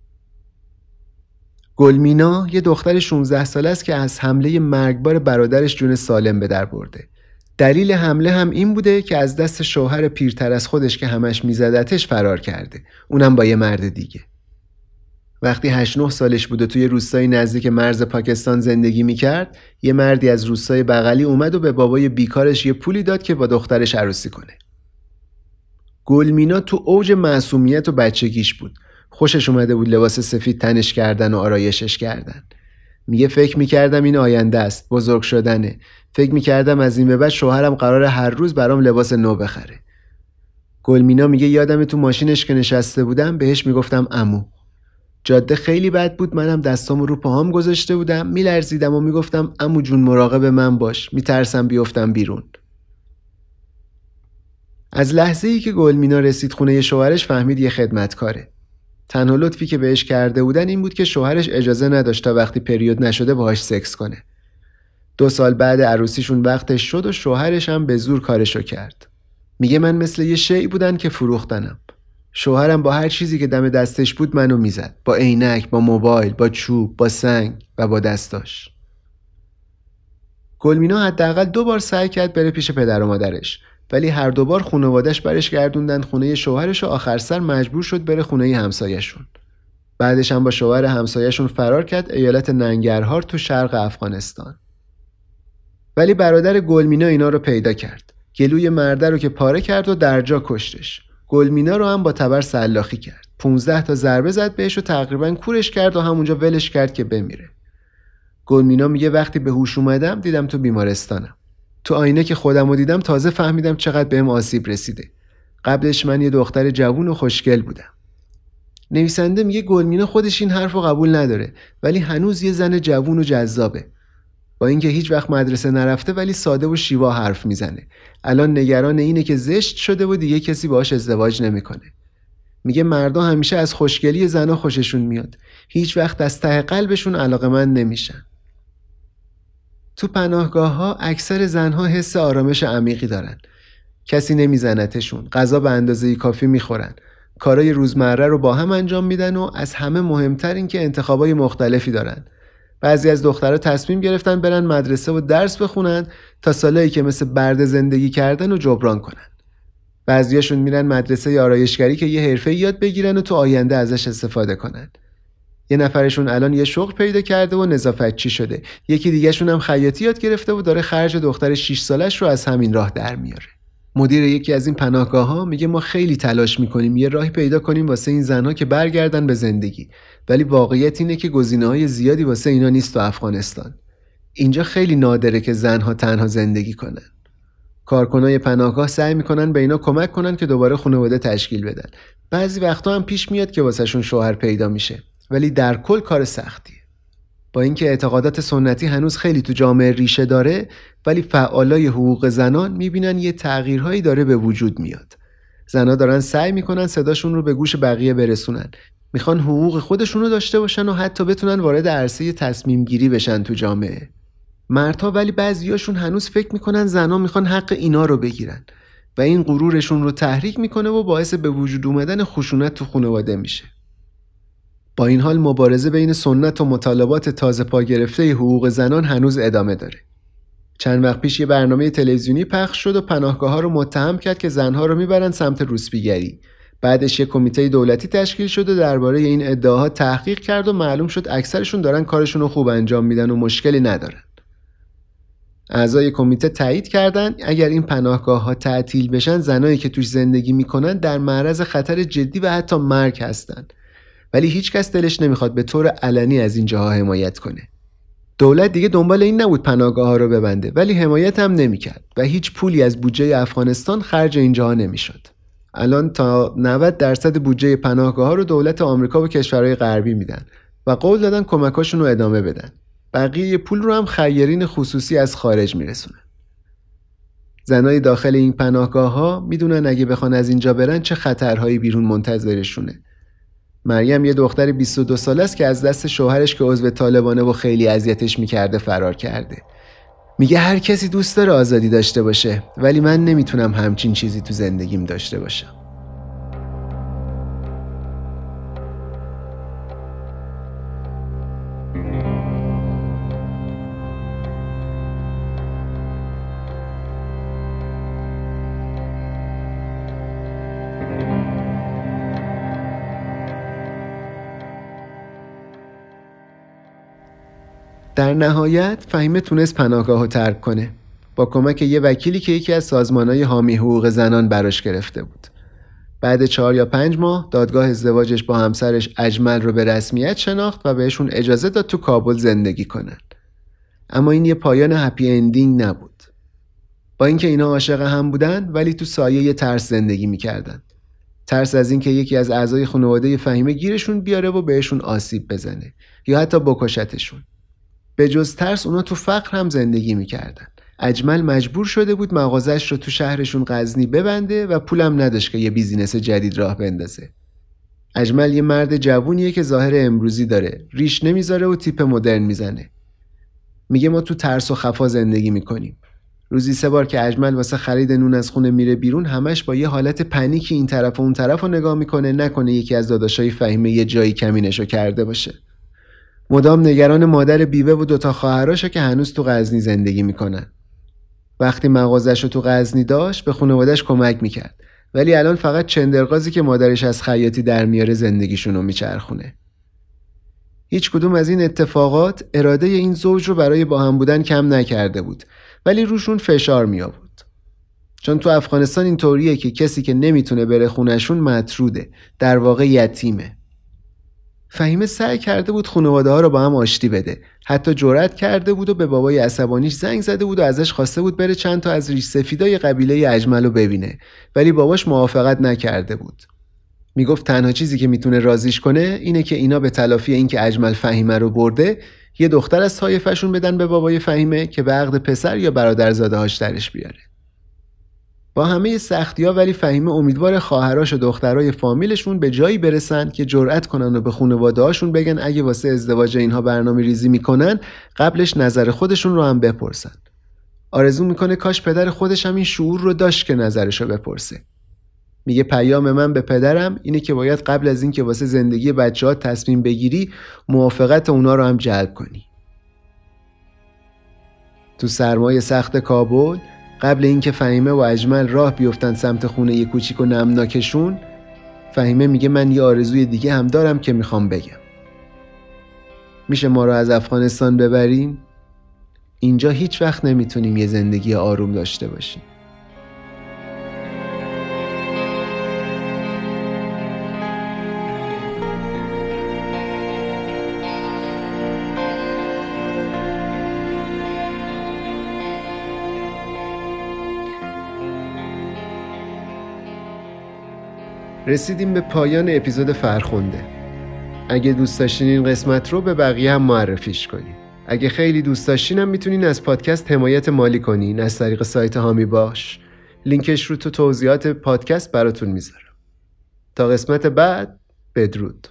گلمینا یه دختر شانزده ساله است که از حمله مرگبار برادرش جون سالم به در برده. دلیل حمله هم این بوده که از دست شوهر پیرتر از خودش که همش میزدتش فرار کرده، اونم با یه مرد دیگه. وقتی هشت نه سالش بوده توی روستای نزدیک مرز پاکستان زندگی میکرد، یه مردی از روستای بغلی اومد و به بابای بیکارش یه پولی داد که با دخترش عروسی کنه. گلمینا تو اوج معصومیت و بچگیش بود. خوشش اومده بود لباس سفید تنش کردن و آرایشش کردن. میگه فکر میکردم این آینده است، بزرگ شدنه. فکر میکردم از این به بعد شوهرم قراره هر روز برام لباس نو بخره. گلمینا میگه یادم تو ماشینش که نشسته بودم بهش میگفتم عمو. جاده خیلی بد بود، منم دستامو رو پاهام گذاشته بودم، میلرزیدم و میگفتم عمو جون مراقب من باش، میترسم بیفتم بیرون. از لحظه‌ای که گلمینا رسید خونه شوهرش فهمید یه خدمتکاره. تنها لطفی که بهش کرده بودن این بود که شوهرش اجازه نداشت تا وقتی پریود نشده باهاش سکس کنه. دو سال بعد عروسیشون وقتش شد و شوهرش هم به زور کارشو کرد. میگه من مثل یه شیء بودن که فروختنم. شوهرم با هر چیزی که دم دستش بود منو میزد، با عینک، با موبایل، با چوب، با سنگ و با دستاش. گلمینا حداقل دو بار سعی کرد بره پیش پدر و مادرش، ولی هر دو بار خانواده‌اش برش گردوندن خونه شوهرش و آخر سر مجبور شد بره خونه همسایه‌شون. بعدش هم با شوهر همسایه‌شون فرار کرد ایالت ننگرهار تو شرق افغانستان. ولی برادر گلمینا اینا رو پیدا کرد. گلوی مرده رو که پاره کرد و درجا کشتش. گلمینا رو هم با تبر سلاخی کرد. پونزده تا ضربه زد بهش و تقریباً کورش کرد و همونجا ولش کرد که بمیره. گلمینا میگه وقتی به هوش اومدم دیدم تو بیمارستانم. تو آینه که خودمو دیدم تازه فهمیدم چقدر بهم آسیب رسیده. قبلش من یه دختر جوون و خوشگل بودم. نویسنده میگه گلمینا خودش این حرفو قبول نداره ولی هنوز یه زن جوون و جذابه. با اینکه هیچ وقت مدرسه نرفته ولی ساده و شیوا حرف میزنه. الان نگران اینه که زشت شده و دیگه کسی باهاش ازدواج نمیکنه. میگه مردا همیشه از خوشگلی زنا خوششون میاد. هیچ وقت از ته قلبشون علاقه‌مند نمیشن. تو پناهگاه‌ها اکثر زنها حس آرامش عمیقی دارن. کسی نمیزنتشون، غذا به اندازه کافی میخورن، کارهای روزمره رو با هم انجام میدن و از همه مهمتر این که انتخابای مختلفی دارن. بعضی از دخترها تصمیم گرفتن برن مدرسه و درس بخونن تا سالایی که مثل برده زندگی کردن و جبران کنن. بعضیاشون میرن مدرسه آرایشگری که یه حرفه یاد بگیرن و تو آینده ازش استفاده کنن. یه نفرشون الان یه شغل پیدا کرده و نظافتچی شده. یکی دیگه‌شون هم خیاطی یاد گرفته و داره خرج دختر شش سالش رو از همین راه در میاره. مدیر یکی از این پناهگاه‌ها میگه ما خیلی تلاش میکنیم یه راهی پیدا کنیم واسه این زنها که برگردن به زندگی، ولی واقعیت اینه که گزینه‌های زیادی واسه اینا نیست تو افغانستان. اینجا خیلی نادره که زنها تنها زندگی کنن. کارکنای پناهگاه سعی میکنن به اینا کمک کنن که دوباره خانواده تشکیل بدن. بعضی وقتا هم پیش میاد که واسهشون شوهر پیدا میشه، ولی در کل کار سختیه. با اینکه اعتقادات سنتی هنوز خیلی تو جامعه ریشه داره، ولی فعالای حقوق زنان میبینن یه تغییرهایی داره به وجود میاد. زنها دارن سعی میکنن صداشون رو به گوش بقیه برسونن. میخوان حقوق خودشون رو داشته باشن و حتی بتونن وارد عرصه تصمیم گیری بشن تو جامعه. مردها ولی بعضیاشون هنوز فکر میکنن زنها میخوان حق اینا رو بگیرن و این غرورشون رو تحریک میکنه و باعث به وجود اومدن خشونت تو خانواده میشه. با این حال مبارزه بین سنت و مطالبات تازه پا گرفته حقوق زنان هنوز ادامه داره. چند وقت پیش یه برنامه تلویزیونی پخش شد و پناهگاه‌ها رو متهم کرد که زنها رو میبرن سمت روسپیگری. بعدش یه کمیته دولتی تشکیل شد و درباره این ادعاها تحقیق کرد و معلوم شد اکثرشون دارن کارشون رو خوب انجام میدن و مشکلی ندارن. اعضای کمیته تایید کردن اگر این پناهگاه‌ها تعطیل بشن زنایی که توش زندگی میکنن در معرض خطر جدی و حتی مرگ هستن. ولی هیچ کس دلش نمیخواد به طور علنی از این جاها حمایت کنه. دولت دیگه دنبال این نبود پناهگاه‌ها رو ببنده، ولی حمایت هم نمیکرد و هیچ پولی از بودجه افغانستان خرج این جاها نمیشد. الان تا نود درصد بودجه پناهگاه‌ها رو دولت آمریکا و کشورهای غربی میدن و قول دادن کمکاشون رو ادامه بدن. بقیه پول رو هم خیرین خصوصی از خارج میرسونن. زنای داخل این پناهگاه‌ها میدونن اگه بخوان از اینجا برن چه خطرهایی بیرون منتظرشونه. مریم یه دختر بیست و دو ساله است که از دست شوهرش که عضو طالبانه و خیلی اذیتش میکرده فرار کرده. میگه هر کسی دوست داره آزادی داشته باشه، ولی من نمیتونم همچین چیزی تو زندگیم داشته باشم. در نهایت فهیمه تونست پناهگاه رو ترک کنه با کمک یه وکیلی که یکی از سازمانهای حامی حقوق زنان براش گرفته بود. بعد چهار یا پنج ماه دادگاه ازدواجش با همسرش اجمل رو به رسمیت شناخت و بهشون اجازه داد تو کابل زندگی کنن. اما این یه پایان هپی اندینگ نبود. با اینکه اینا عاشق هم بودن ولی تو سایه یه ترس زندگی میکردن. ترس از اینکه یکی از اعضای خانواده فهیمه گیرشون بیاره و بهشون آسیب بزنه یا حتی بکشتشون. به جز ترس اونا تو فقر هم زندگی میکردن. اجمل مجبور شده بود مغازش رو تو شهرشون غزنی ببنده و پولم نداشت که یه بیزینس جدید راه بندازه. اجمل یه مرد جوونیه که ظاهر امروزی داره، ریش نمیذاره و تیپ مدرن میزنه. میگه ما تو ترس و خفا زندگی میکنیم. روزی سه بار که اجمل واسه خرید نون از خونه میره بیرون همش با یه حالت پنیکی این طرف و اون طرف رو نگاه میکنه، نکنه یکی از داداشای فهیمه یه جایی کمینشو کرده باشه. مدام نگران مادر بیوه و دوتا خواهراشو که هنوز تو غزنی زندگی میکنن. وقتی مغازه‌شو تو غزنی داشت به خانواده‌اش کمک میکرد، ولی الان فقط چندرغازی که مادرش از خیاطی در میاره زندگیشونو میچرخونه. هیچ کدوم از این اتفاقات اراده این زوج رو برای با هم بودن کم نکرده بود، ولی روشون فشار می آورد. چون تو افغانستان این طوریه که کسی که نمیتونه بره خونشون مطروده، در واقع یتیمه. فهیمه سعی کرده بود خانواده ها رو با هم آشتی بده. حتی جرأت کرده بود و به بابای عصبانیش زنگ زده بود و ازش خواسته بود بره چند تا از ریش سفیدای قبیله اجمل رو ببینه، ولی باباش موافقت نکرده بود. میگفت تنها چیزی که میتونه راضیش کنه اینه که اینا به تلافی این که اجمل فهیمه رو برده یه دختر از طایفشون بدن به بابای فهیمه که به عقد پسر یا برادرزاده هاش درش بیاره. با همه سختی‌ها ولی فهیمه امیدوار خواهراش و دخترای فامیلشون به جایی برسن که جرأت کنن و به خانواده‌هاشون بگن اگه واسه ازدواج اینها برنامه‌ریزی میکنن قبلش نظر خودشون رو هم بپرسن. آرزو میکنه کاش پدر خودش هم این شعور رو داشت که نظرشو بپرسه. میگه پیام من به پدرم اینه که باید قبل از این که واسه زندگی بچه‌ها تصمیم بگیری موافقت اونا رو هم جلب کنی. تو سرمای سخت کابل قبل اینکه فهیمه و اجمل راه بیفتن سمت خونه یه کوچیک و نمناکشون، فهیمه میگه من یه آرزوی دیگه هم دارم که میخوام بگم. میشه ما رو از افغانستان ببرین؟ اینجا هیچ وقت نمیتونیم یه زندگی آروم داشته باشیم. رسیدیم به پایان اپیزود فرخنده. اگه دوست داشتین این قسمت رو به بقیه هم معرفیش کنین. اگه خیلی دوست داشتین هم میتونین از پادکست حمایت مالی کنین از طریق سایت هامی باش. لینکش رو تو توضیحات پادکست براتون میذارم. تا قسمت بعد، بدرود.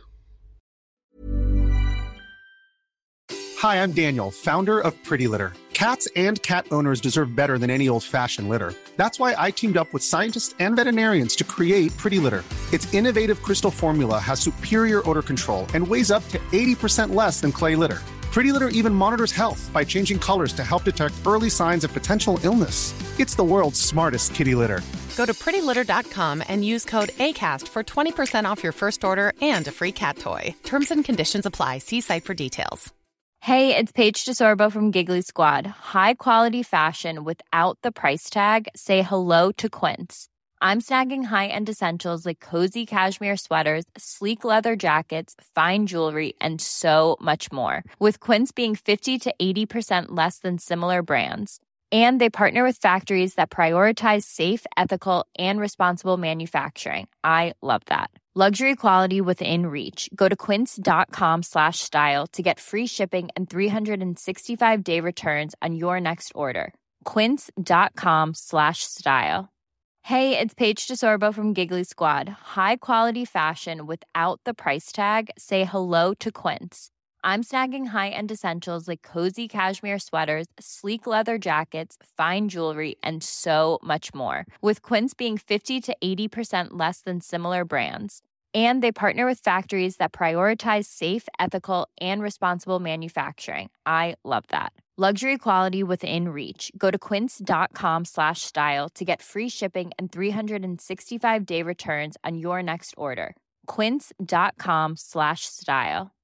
Hi, I'm Daniel, founder of Pretty Litter. Cats and cat owners deserve better than any old-fashioned litter. That's why I teamed up with scientists and veterinarians to create Pretty Litter. Its innovative crystal formula has superior odor control and weighs up to eighty percent less than clay litter. Pretty Litter even monitors health by changing colors to help detect early signs of potential illness. It's the world's smartest kitty litter. Go to pretty litter dot com and use code ACAST for twenty percent off your first order and a free cat toy. Terms and conditions apply. See site for details. Hey, it's Paige DeSorbo from Giggly Squad. High quality fashion without the price tag. Say hello to Quince. I'm snagging high-end essentials like cozy cashmere sweaters, sleek leather jackets, fine jewelry, and so much more. With Quince being fifty to eighty percent less than similar brands. And they partner with factories that prioritize safe, ethical, and responsible manufacturing. I love that. Luxury quality within reach. Go to quince dot com slash style to get free shipping and three sixty-five day returns on your next order. quince dot com slash style. Hey, it's Paige DeSorbo from Giggly Squad. High quality fashion without the price tag. Say hello to Quince. I'm snagging high-end essentials like cozy cashmere sweaters, sleek leather jackets, fine jewelry, and so much more. With Quince being fifty to eighty percent less than similar brands. And they partner with factories that prioritize safe, ethical, and responsible manufacturing. I love that. Luxury quality within reach. Go to quince dot com slash style to get free shipping and three sixty-five day returns on your next order. quince dot com slash style.